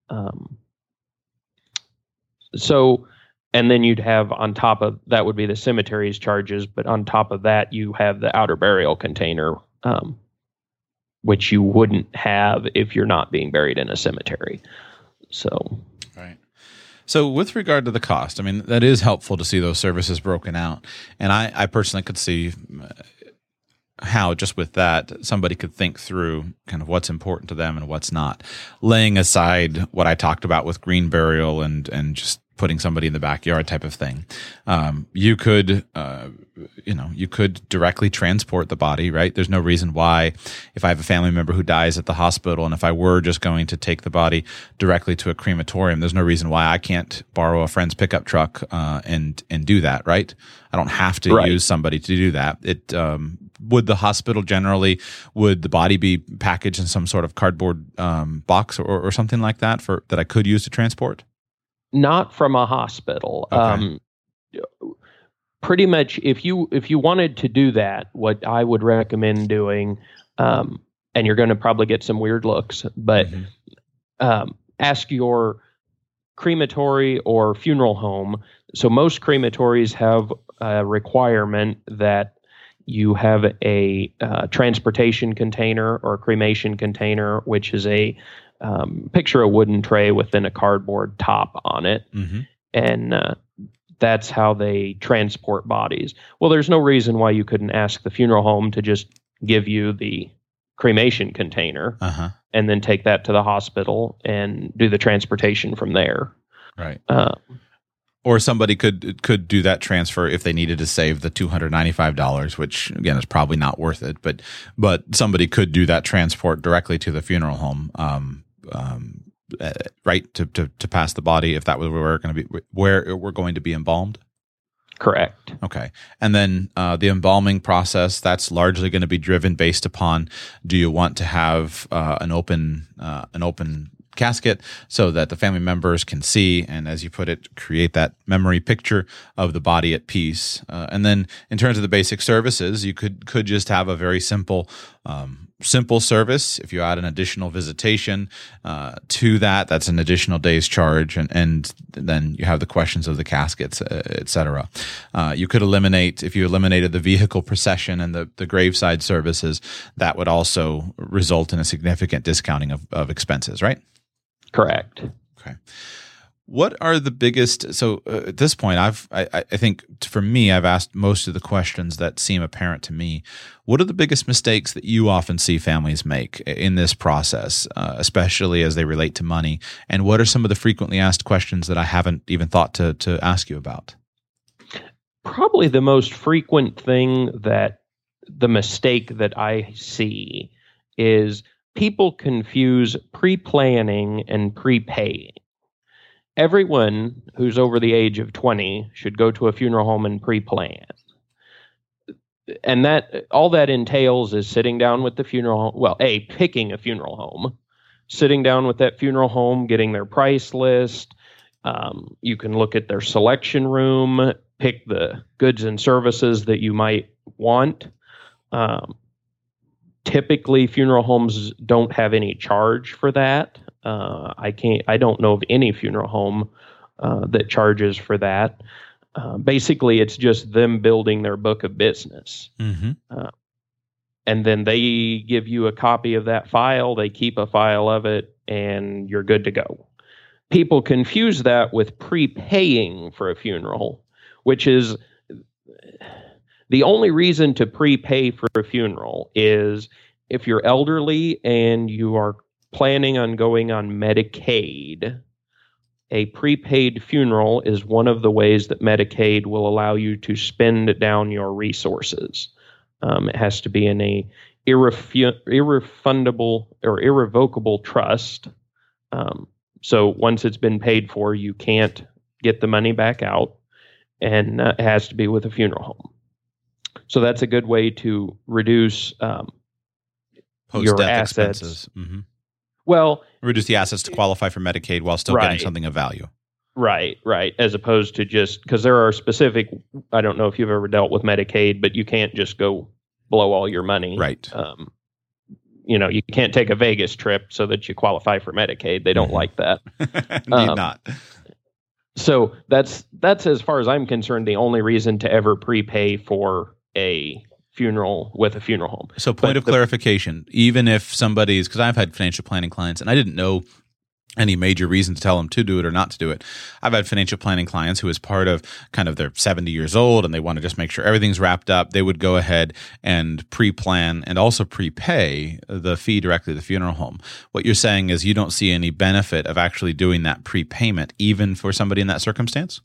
And then you'd have on top of that would be the cemetery's charges, but on top of that, you have the outer burial container, which you wouldn't have if you're not being buried in a cemetery. So, right. So with regard to the cost, I mean, that is helpful to see those services broken out. And I personally could see how just with that, somebody could think through kind of what's important to them and what's not, laying aside what I talked about with green burial and just putting somebody in the backyard type of thing. You could directly transport the body, right? There's no reason why, if I have a family member who dies at the hospital, and if I were just going to take the body directly to a crematorium, there's no reason why I can't borrow a friend's pickup truck and do that, right? I don't have to use somebody to do that. Would the hospital generally, would the body be packaged in some sort of cardboard box or something like that that I could use to transport? Not from a hospital. Okay. Pretty much, if you wanted to do that, what I would recommend doing, and you're going to probably get some weird looks, but ask your crematory or funeral home. So most crematories have a requirement that you have a transportation container or a cremation container, which is picture a wooden tray within a cardboard top on it. And that's how they transport bodies. Well, there's no reason why you couldn't ask the funeral home to just give you the cremation container and then take that to the hospital and do the transportation from there. Right. Or somebody could do that transfer if they needed to save the $295, which again is probably not worth it. But somebody could do that transport directly to the funeral home, right, to pass the body if that was where we're going to be embalmed. Correct. Okay, and then the embalming process, that's largely going to be driven based upon, do you want to have an open casket so that the family members can see and, as you put it, create that memory picture of the body at peace. And then in terms of the basic services, you could just have a very simple service. If you add an additional visitation to that, that's an additional day's charge, and then you have the questions of the caskets, et cetera. You could eliminate, if you eliminated the vehicle procession and the graveside services, that would also result in a significant discounting of expenses, right? Correct. Okay. What are the biggest? So at this point, I think for me, I've asked most of the questions that seem apparent to me. What are the biggest mistakes that you often see families make in this process, especially as they relate to money? And what are some of the frequently asked questions that I haven't even thought to ask you about? Probably the most frequent thing, that the mistake that I see, is people confuse pre-planning and prepaying. Everyone who's over the age of 20 should go to a funeral home and pre-plan. And that all that entails is sitting down with the funeral home. Well, picking a funeral home, sitting down with that funeral home, getting their price list. You can look at their selection room, pick the goods and services that you might want. Typically, funeral homes don't have any charge for that. I don't know of any funeral home that charges for that. Basically, it's just them building their book of business. Mm-hmm. And then they give you a copy of that file. They keep a file of it, and you're good to go. People confuse that with prepaying for a funeral, which is the only reason to prepay for a funeral is if you're elderly and you are planning on going on Medicaid. A prepaid funeral is one of the ways that Medicaid will allow you to spend down your resources. It has to be in a irrefundable or irrevocable trust. So once it's been paid for, you can't get the money back out, and it has to be with a funeral home. So that's a good way to reduce your assets. Expenses. Mm-hmm. Well, reduce the assets to qualify for Medicaid while still getting something of value. Right. As opposed to just, because there are specific, I don't know if you've ever dealt with Medicaid, but you can't just go blow all your money. Right. You can't take a Vegas trip so that you qualify for Medicaid. They don't like that. Indeed not. So that's as far as I'm concerned, the only reason to ever prepay for a funeral with a funeral home. So point of clarification, even if somebody's, because I've had financial planning clients and I didn't know any major reason to tell them to do it or not to do it. I've had financial planning clients who, as part of kind of they're 70 years old and they want to just make sure everything's wrapped up, they would go ahead and pre-plan and also prepay the fee directly to the funeral home. What you're saying is you don't see any benefit of actually doing that prepayment even for somebody in that circumstance?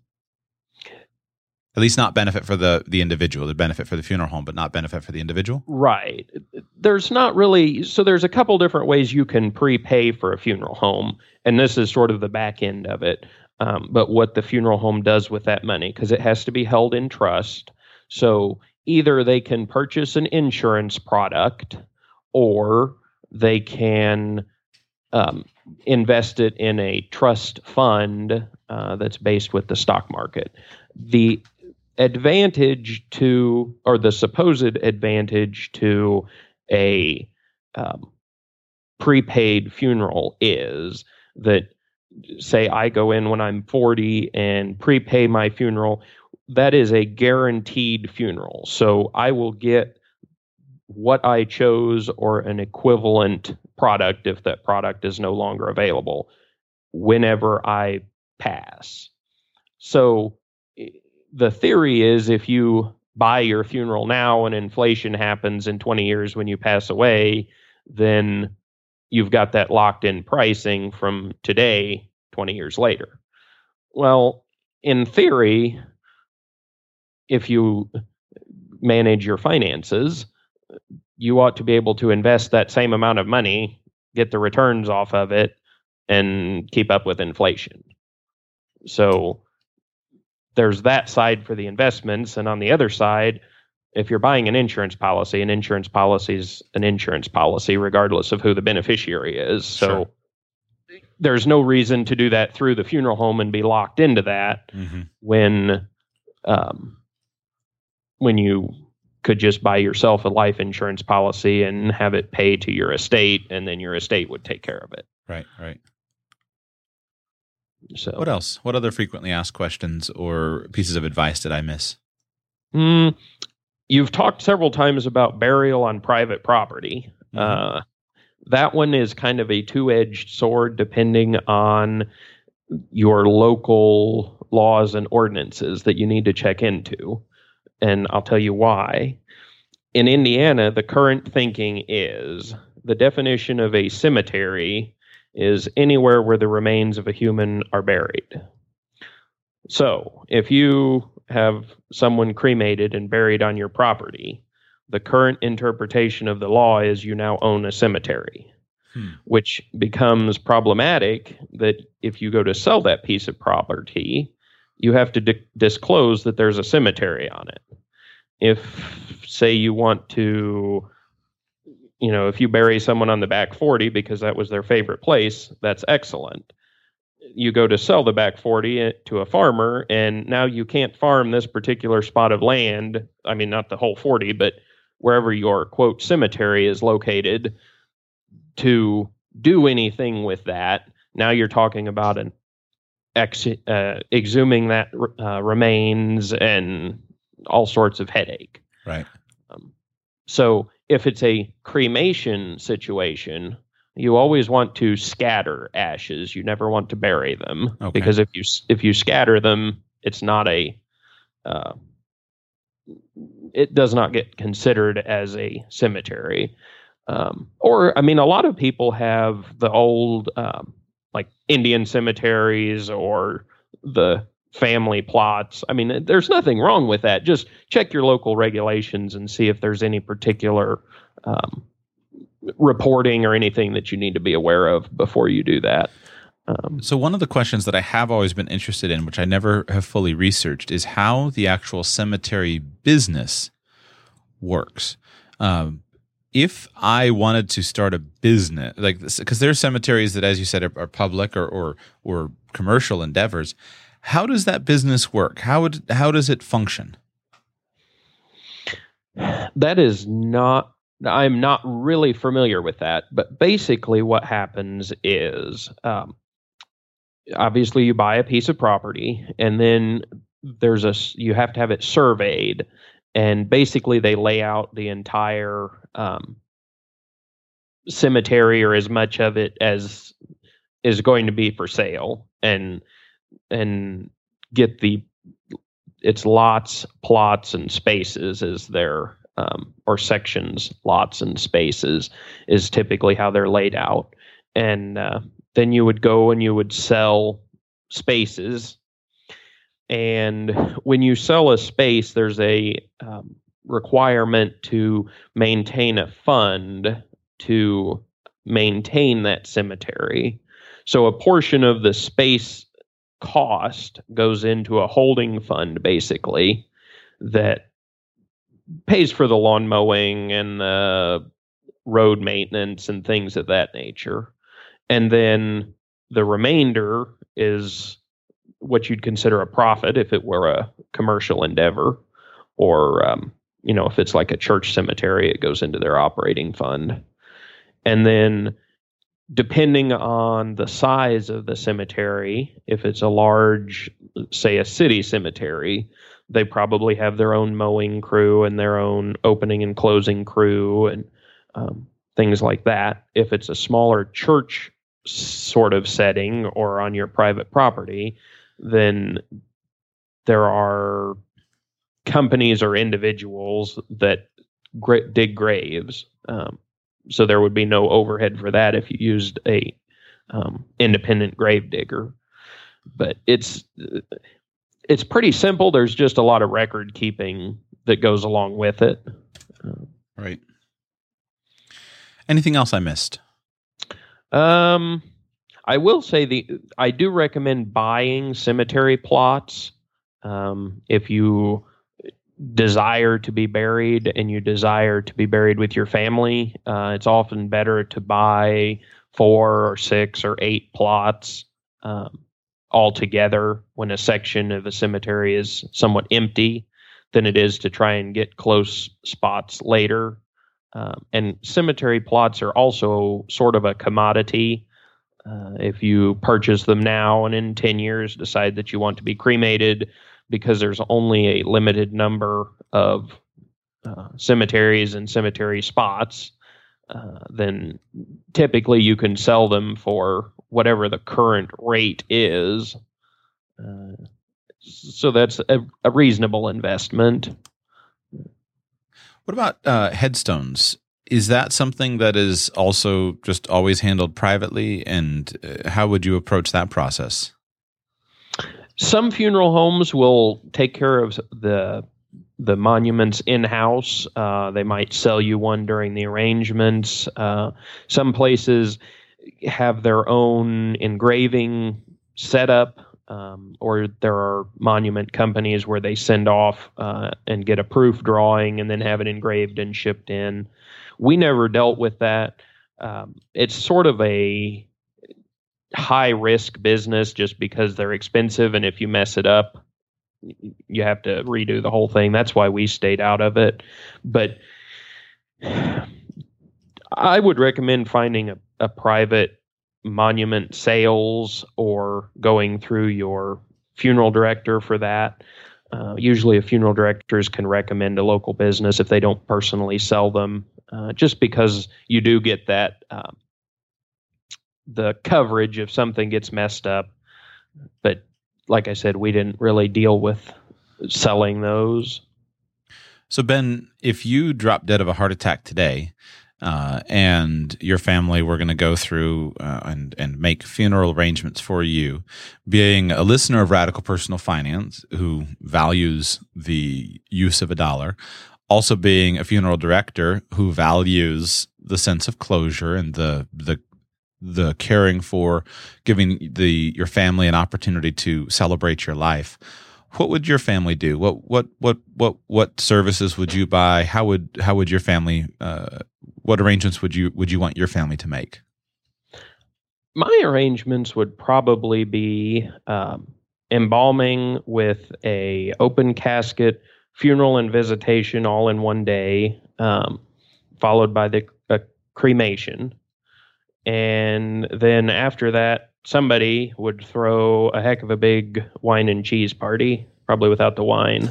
At least not benefit for the individual, the benefit for the funeral home, but not benefit for the individual? Right. There's not really, so there's a couple different ways you can prepay for a funeral home, and this is sort of the back end of it. But what the funeral home does with that money, because it has to be held in trust. So either they can purchase an insurance product, or they can invest it in a trust fund that's based with the stock market. The advantage to, or the supposed advantage to a prepaid funeral is that, say I go in when I'm 40 and prepay my funeral, that is a guaranteed funeral. So I will get what I chose or an equivalent product if that product is no longer available whenever I pass. So the theory is if you buy your funeral now and inflation happens in 20 years when you pass away, then you've got that locked in pricing from today, 20 years later. Well, in theory, if you manage your finances, you ought to be able to invest that same amount of money, get the returns off of it, and keep up with inflation. So there's that side for the investments. And on the other side, if you're buying an insurance policy is an insurance policy, regardless of who the beneficiary is. So Sure. there's no reason to do that through the funeral home and be locked into that when you could just buy yourself a life insurance policy and have it pay to your estate, and then your estate would take care of it. Right. So What else? What other frequently asked questions or pieces of advice did I miss? You've talked several times about burial on private property. That one is kind of a two-edged sword depending on your local laws and ordinances that you need to check into. And I'll tell you why. In Indiana, the current thinking is the definition of a cemetery is anywhere where the remains of a human are buried. So if you have someone cremated and buried on your property, the current interpretation of the law is you now own a cemetery, which becomes problematic that if you go to sell that piece of property, you have to disclose that there's a cemetery on it. If, say, you want to, if you bury someone on the back 40 because that was their favorite place, that's excellent. You go to sell the back 40 to a farmer, and now you can't farm this particular spot of land. I mean, not the whole 40, but wherever your, quote, cemetery is located, to do anything with that. Now you're talking about an exhuming that remains and all sorts of headache. Right. So if it's a cremation situation, you always want to scatter ashes. You never want to bury them, because if you scatter them, it's not it does not get considered as a cemetery. Or, I mean, a lot of people have the old, like Indian cemeteries or the family plots. I mean, there's nothing wrong with that. Just check your local regulations and see if there's any particular reporting or anything that you need to be aware of before you do that. So one of the questions that I have always been interested in, which I never have fully researched, is how the actual cemetery business works. If I wanted to start a business like this, because there are cemeteries that, as you said, are public or commercial endeavors, how does that business work? How does it function? That is not. I'm not really familiar with that, but basically what happens is, obviously you buy a piece of property, and then you have to have it surveyed, and basically they lay out the entire cemetery, or as much of it as is going to be for sale, and get its lots, plots, and spaces as their or sections, lots and spaces is typically how they're laid out. And then you would go and you would sell spaces. And when you sell a space, there's a requirement to maintain a fund to maintain that cemetery. So a portion of the space cost goes into a holding fund, basically, that pays for the lawn mowing and the road maintenance and things of that nature. And then the remainder is what you'd consider a profit if it were a commercial endeavor, or, if it's like a church cemetery, it goes into their operating fund. And then depending on the size of the cemetery, if it's a large, say a city cemetery, they probably have their own mowing crew and their own opening and closing crew and things like that. If it's a smaller church sort of setting or on your private property, then there are companies or individuals that dig graves. So there would be no overhead for that if you used a independent grave digger. But it's pretty simple. There's just a lot of record keeping that goes along with it. Right. Anything else I missed? I will say I do recommend buying cemetery plots. If you desire to be buried and you desire to be buried with your family, it's often better to buy 4 or 6 or 8 plots all together when a section of a cemetery is somewhat empty than it is to try and get close spots later. And cemetery plots are also sort of a commodity. If you purchase them now and in 10 years decide that you want to be cremated because there's only a limited number of cemeteries and cemetery spots, then typically you can sell them for whatever the current rate is. So that's a reasonable investment. What about headstones? Is that something that is also just always handled privately? And how would you approach that process? Some funeral homes will take care of the monuments in-house. They might sell you one during the arrangements. Some places have their own engraving setup, or there are monument companies where they send off and get a proof drawing and then have it engraved and shipped in. We never dealt with that. It's sort of a high-risk business just because they're expensive, and if you mess it up, you have to redo the whole thing. That's why we stayed out of it. But I would recommend finding a private monument sales or going through your funeral director for that. Usually, funeral directors can recommend a local business if they don't personally sell them, just because you do get that the coverage if something gets messed up. But like I said, we didn't really deal with selling those. So Ben, if you drop dead of a heart attack today, and your family were going to go through and make funeral arrangements for you, being a listener of Radical Personal Finance who values the use of a dollar, also being a funeral director who values the sense of closure and the caring for giving your family an opportunity to celebrate your life, what would your family do? What services would you buy? How would your family? What arrangements would you want your family to make? My arrangements would probably be embalming with a open casket, funeral and visitation all in one day, followed by the cremation. And then after that, somebody would throw a heck of a big wine and cheese party, probably without the wine.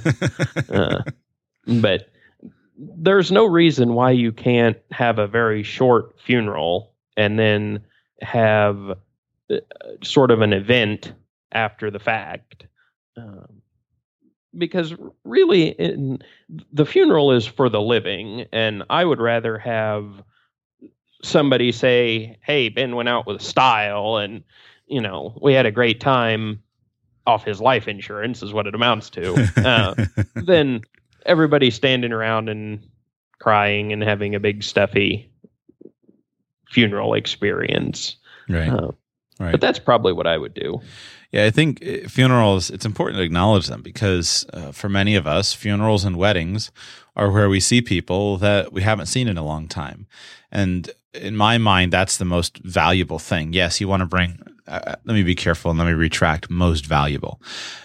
But there's no reason why you can't have a very short funeral and then have sort of an event after the fact. Because really, the funeral is for the living, and I would rather have somebody say, hey, Ben went out with style and, we had a great time off his life insurance is what it amounts to. Then everybody standing around and crying and having a big stuffy funeral experience. Right. Right. But that's probably what I would do. Yeah, I think funerals, it's important to acknowledge them because for many of us, funerals and weddings are where we see people that we haven't seen in a long time. And in my mind, that's the most valuable thing. Yes, you want to bring, let me be careful and let me retract, most valuable.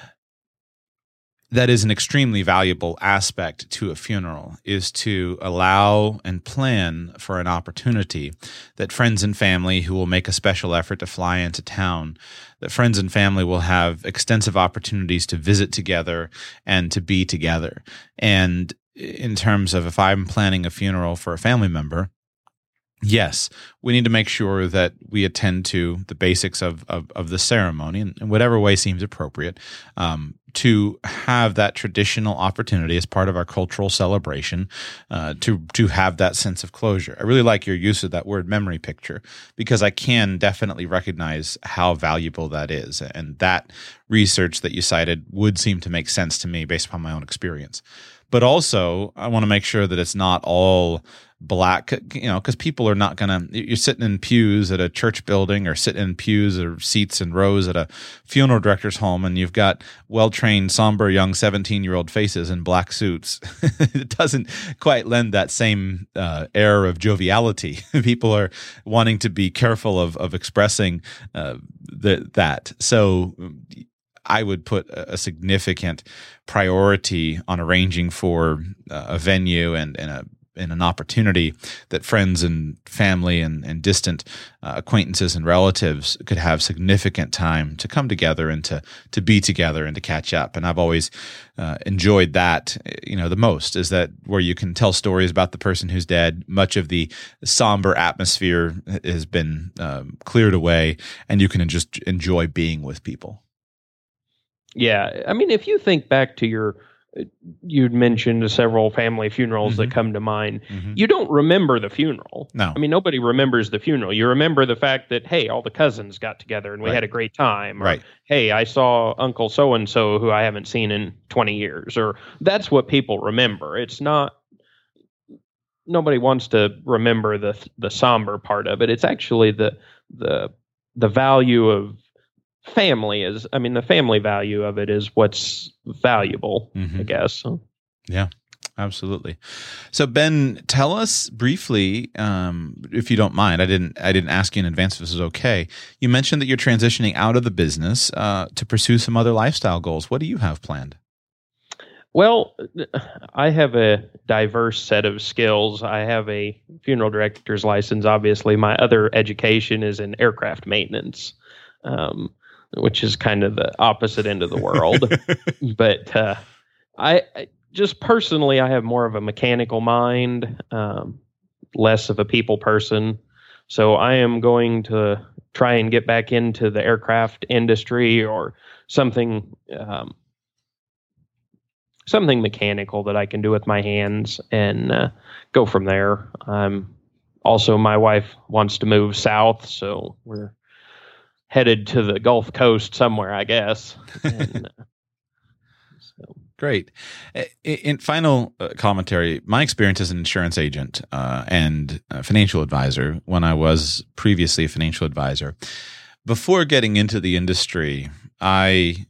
That is an extremely valuable aspect to a funeral, is to allow and plan for an opportunity that friends and family who will make a special effort to fly into town, that friends and family will have extensive opportunities to visit together and to be together. And in terms of if I'm planning a funeral for a family member, Yes, we need to make sure that we attend to the basics of the ceremony in whatever way seems appropriate, to have that traditional opportunity as part of our cultural celebration, to have that sense of closure. I really like your use of that word memory picture, because I can definitely recognize how valuable that is. And that research that you cited would seem to make sense to me based upon my own experience. But also, I want to make sure that it's not all black, because people are not going to, you're sitting in pews at a church building or sitting in pews or seats and rows at a funeral director's home, and you've got well-trained, somber, young 17-year-old faces in black suits. It doesn't quite lend that same air of joviality. People are wanting to be careful of expressing that. So I would put a significant priority on arranging for a venue and an opportunity that friends and family and distant acquaintances and relatives could have significant time to come together and to be together and to catch up. And I've always enjoyed that, the most, is that where you can tell stories about the person who's dead. Much of the somber atmosphere has been cleared away, and you can just enjoy being with people. Yeah. I mean, if you think back to you'd mentioned several family funerals that come to mind. You don't remember the funeral. No. I mean, nobody remembers the funeral. You remember the fact that, hey, all the cousins got together and we had a great time. Or, right. Hey, I saw Uncle so-and-so who I haven't seen in 20 years. Or that's what people remember. It's not, nobody wants to remember the somber part of it. It's actually the value of family is, the family value of it is what's valuable, I guess. Yeah, absolutely. So Ben, tell us briefly, if you don't mind, I didn't ask you in advance if this is okay. You mentioned that you're transitioning out of the business to pursue some other lifestyle goals. What do you have planned? Well, I have a diverse set of skills. I have a funeral director's license, obviously. My other education is in aircraft maintenance. Which is kind of the opposite end of the world. But I just personally, I have more of a mechanical mind, less of a people person. So I am going to try and get back into the aircraft industry or something mechanical that I can do with my hands and go from there. Also, my wife wants to move south, so we're headed to the Gulf Coast somewhere, I guess. And, Great. In final commentary, my experience as an insurance agent and financial advisor, when I was previously a financial advisor, before getting into the industry, I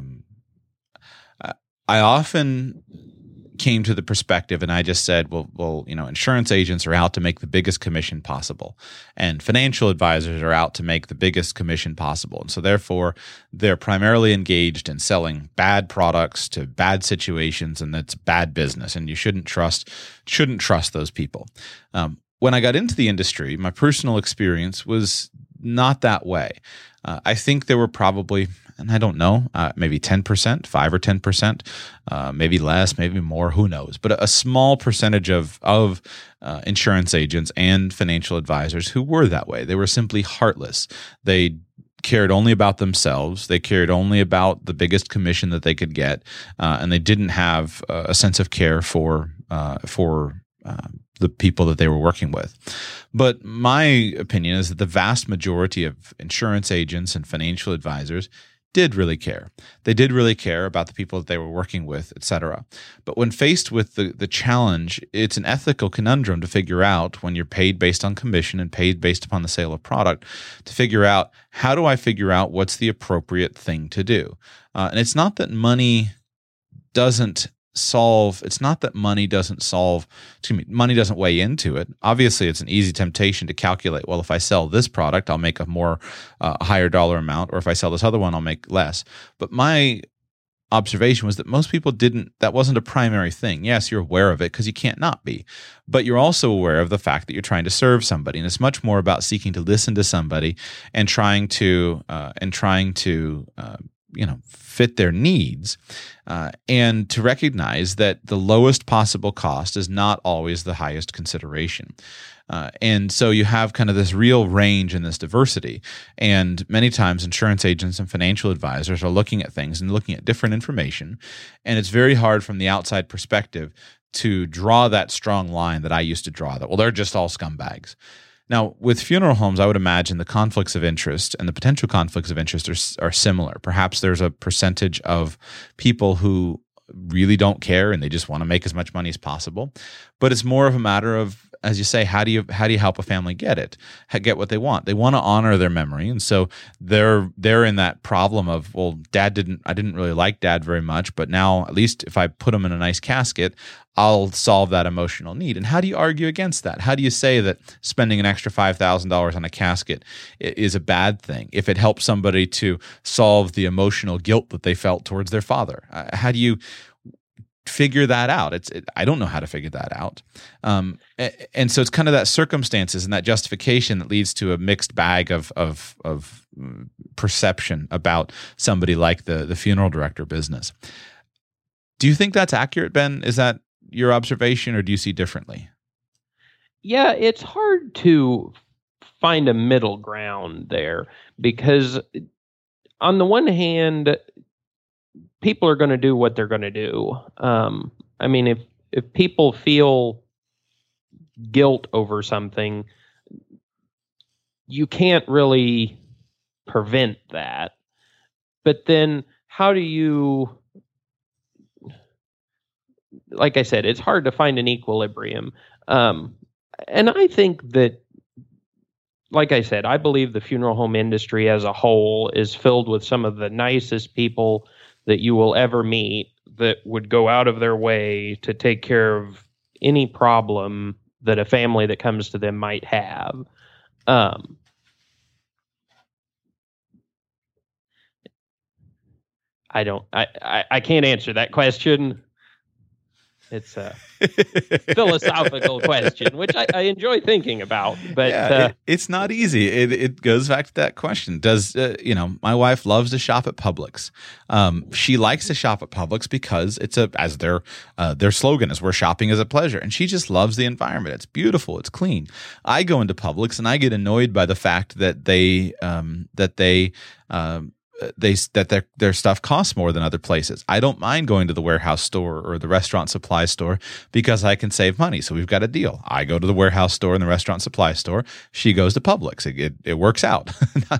often came to the perspective, and I just said, well, insurance agents are out to make the biggest commission possible, and financial advisors are out to make the biggest commission possible. And so therefore, they're primarily engaged in selling bad products to bad situations, and that's bad business, and you shouldn't trust those people. When I got into the industry, my personal experience was not that way. I think there were probably, and I don't know, maybe 10%, 5 or 10%, maybe less, maybe more, who knows? But a small percentage of insurance agents and financial advisors who were that way. They were simply heartless. They cared only about themselves. They cared only about the biggest commission that they could get, and they didn't have a sense of care for the people that they were working with. But my opinion is that the vast majority of insurance agents and financial advisors did really care. They did really care about the people that they were working with, et cetera. But when faced with the challenge, it's an ethical conundrum to figure out, when you're paid based on commission and paid based upon the sale of product, to figure out, how do I figure out what's the appropriate thing to do? And it's not that money doesn't money doesn't weigh into it. Obviously, it's an easy temptation to calculate, well, if I sell this product, I'll make a higher dollar amount, or if I sell this other one, I'll make less. But my observation was that most people that wasn't a primary thing. Yes, you're aware of it because you can't not be, but you're also aware of the fact that you're trying to serve somebody. And it's much more about seeking to listen to somebody and trying to fit their needs, and to recognize that the lowest possible cost is not always the highest consideration. And so you have kind of this real range and this diversity. And many times insurance agents and financial advisors are looking at things and looking at different information. And it's very hard from the outside perspective to draw that strong line that I used to draw, that, well, they're just all scumbags. Now, with funeral homes, I would imagine the conflicts of interest and the potential conflicts of interest are similar. Perhaps there's a percentage of people who really don't care and they just want to make as much money as possible. But it's more of a matter of, as you say, how do you help a family get what they want? They want to honor their memory, and so they're in that problem of, well, I didn't really like Dad very much, but now at least if I put him in a nice casket, I'll solve that emotional need. And how do you argue against that? How do you say that spending an extra $5,000 on a casket is a bad thing if it helps somebody to solve the emotional guilt that they felt towards their father? How do you figure that out? I don't know how to figure that out. And so it's kind of that circumstances and that justification that leads to a mixed bag of perception about somebody like the funeral director business. Do you think that's accurate, Ben? Is that your observation, or do you see differently? Yeah, it's hard to find a middle ground there, because on the one hand, people are going to do what they're going to do. I mean, if people feel guilt over something, you can't really prevent that. But then how do you, like I said, it's hard to find an equilibrium. And I think that, like I said, I believe the funeral home industry as a whole is filled with some of the nicest people that you will ever meet, that would go out of their way to take care of any problem that a family that comes to them might have. I can't answer that question. It's a philosophical question, which I enjoy thinking about. But yeah, it's not easy. It goes back to that question. Does my wife loves to shop at Publix. She likes to shop at Publix because it's as their slogan is, "We're shopping as a pleasure," and she just loves the environment. It's beautiful. It's clean. I go into Publix and I get annoyed by the fact that their stuff costs more than other places. I don't mind going to the warehouse store or the restaurant supply store because I can save money. So we've got a deal. I go to the warehouse store and the restaurant supply store. She goes to Publix. It works out.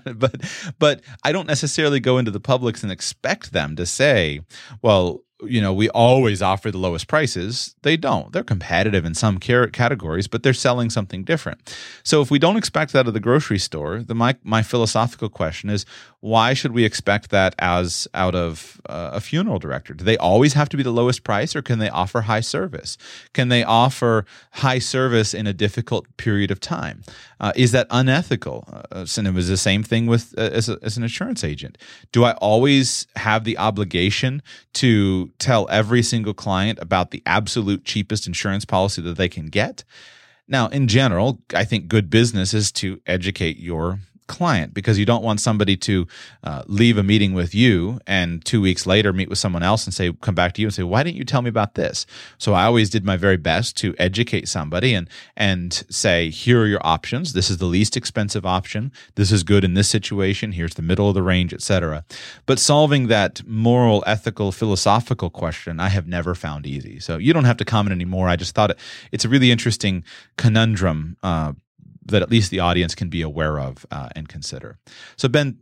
but I don't necessarily go into the Publix and expect them to say, well, we always offer the lowest prices. They don't. They're competitive in some categories, but they're selling something different. So if we don't expect that at the grocery store, then my philosophical question is, why should we expect that out of a funeral director? Do they always have to be the lowest price, or can they offer high service? Can they offer high service in a difficult period of time? Is that unethical? And it was the same thing with as an insurance agent. Do I always have the obligation to tell every single client about the absolute cheapest insurance policy that they can get? Now, in general, I think good business is to educate your client, because you don't want somebody to leave a meeting with you and 2 weeks later meet with someone else and come back to you and say, why didn't you tell me about this? So I always did my very best to educate somebody and say, here are your options. This is the least expensive option. This is good in this situation. Here's the middle of the range, etc. But solving that moral, ethical, philosophical question, I have never found easy. So you don't have to comment anymore. I just thought it's a really interesting conundrum that at least the audience can be aware of and consider. So Ben,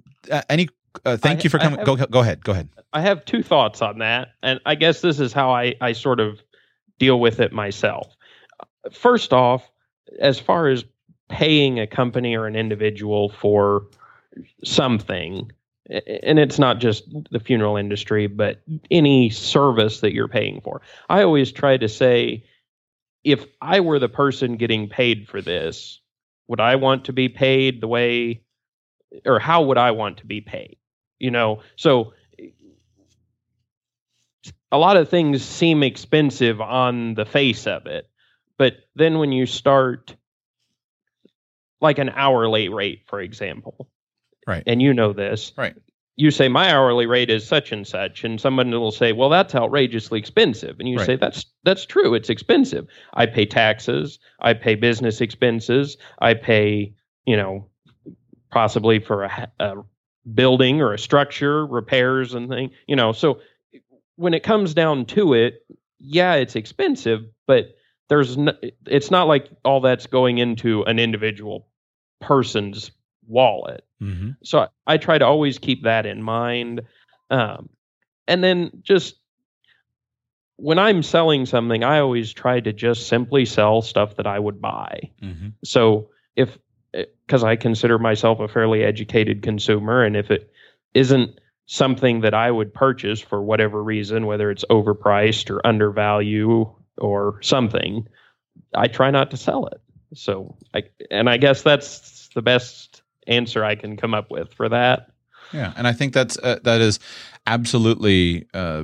thank you for coming. Go ahead. I have two thoughts on that, and I guess this is how I sort of deal with it myself. First off, as far as paying a company or an individual for something, and it's not just the funeral industry, but any service that you're paying for, I always try to say, if I were the person getting paid for this, would I want to be paid the way, or how would I want to be paid? So a lot of things seem expensive on the face of it, but then when you start, like an hourly rate, for example, right? And you know this, right? you say my hourly rate is such and such, and someone will say, well, that's outrageously expensive. And you Right. say, that's true. It's expensive. I pay taxes. I pay business expenses. I pay, possibly for a building or a structure, repairs and things, so when it comes down to it, yeah, it's expensive, but it's not like all that's going into an individual person's wallet. Mm-hmm. So I try to always keep that in mind. And then just when I'm selling something, I always try to just simply sell stuff that I would buy. Mm-hmm. So because I consider myself a fairly educated consumer, and if it isn't something that I would purchase for whatever reason, whether it's overpriced or undervalued or something, I try not to sell it. So I guess that's the best answer I can come up with for that. Yeah, and I think that is absolutely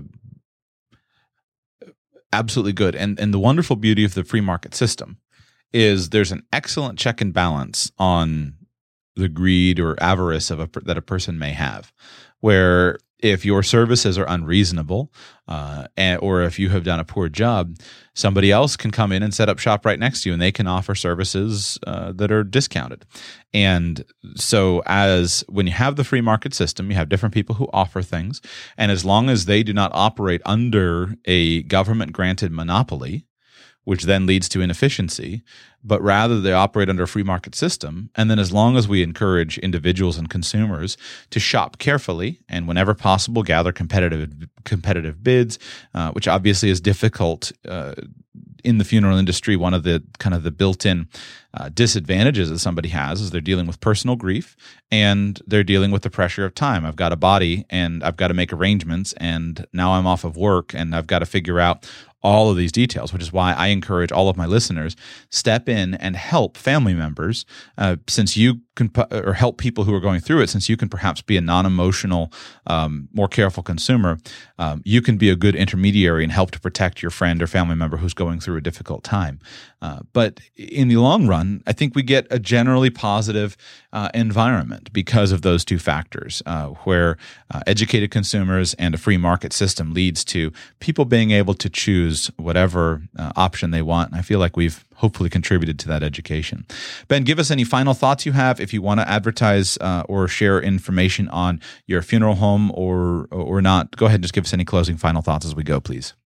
absolutely good. And the wonderful beauty of the free market system is there's an excellent check and balance on the greed or avarice that a person may have, where if your services are unreasonable, or if you have done a poor job, somebody else can come in and set up shop right next to you, and they can offer services that are discounted. And so, when you have the free market system, you have different people who offer things, and as long as they do not operate under a government-granted monopoly, which then leads to inefficiency, but rather they operate under a free market system. And then as long as we encourage individuals and consumers to shop carefully and whenever possible gather competitive bids, which obviously is difficult in the funeral industry. One of the kind of the built-in disadvantages that somebody has is they're dealing with personal grief and they're dealing with the pressure of time. I've got a body and I've got to make arrangements, and now I'm off of work and I've got to figure out all of these details, which is why I encourage all of my listeners, step in and help family members, since you can, or help people who are going through it, since you can perhaps be a non-emotional, more careful consumer. You can be a good intermediary and help to protect your friend or family member who's going through a difficult time. But in the long run, I think we get a generally positive environment because of those two factors, where educated consumers and a free market system leads to people being able to choose whatever option they want. And I feel like we've hopefully contributed to that education. Ben, give us any final thoughts you have. If you want to advertise or share information on your funeral home or not, go ahead and just give us any closing final thoughts as we go, please.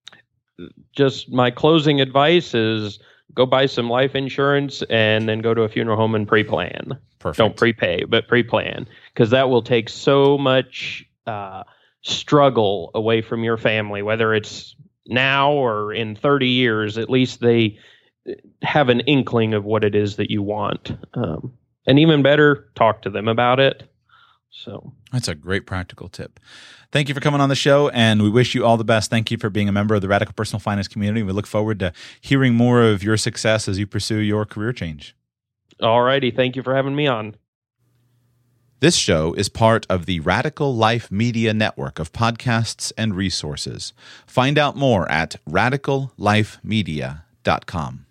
Just my closing advice is go buy some life insurance and then go to a funeral home and pre-plan. Perfect. Don't prepay, but pre-plan, because that will take so much struggle away from your family, whether it's now or in 30 years. At least they have an inkling of what it is that you want. And even better, talk to them about it. So that's a great practical tip. Thank you for coming on the show, and we wish you all the best. Thank you for being a member of the Radical Personal Finance community. We look forward to hearing more of your success as you pursue your career change. All righty. Thank you for having me on. This show is part of the Radical Life Media network of podcasts and resources. Find out more at radicallifemedia.com.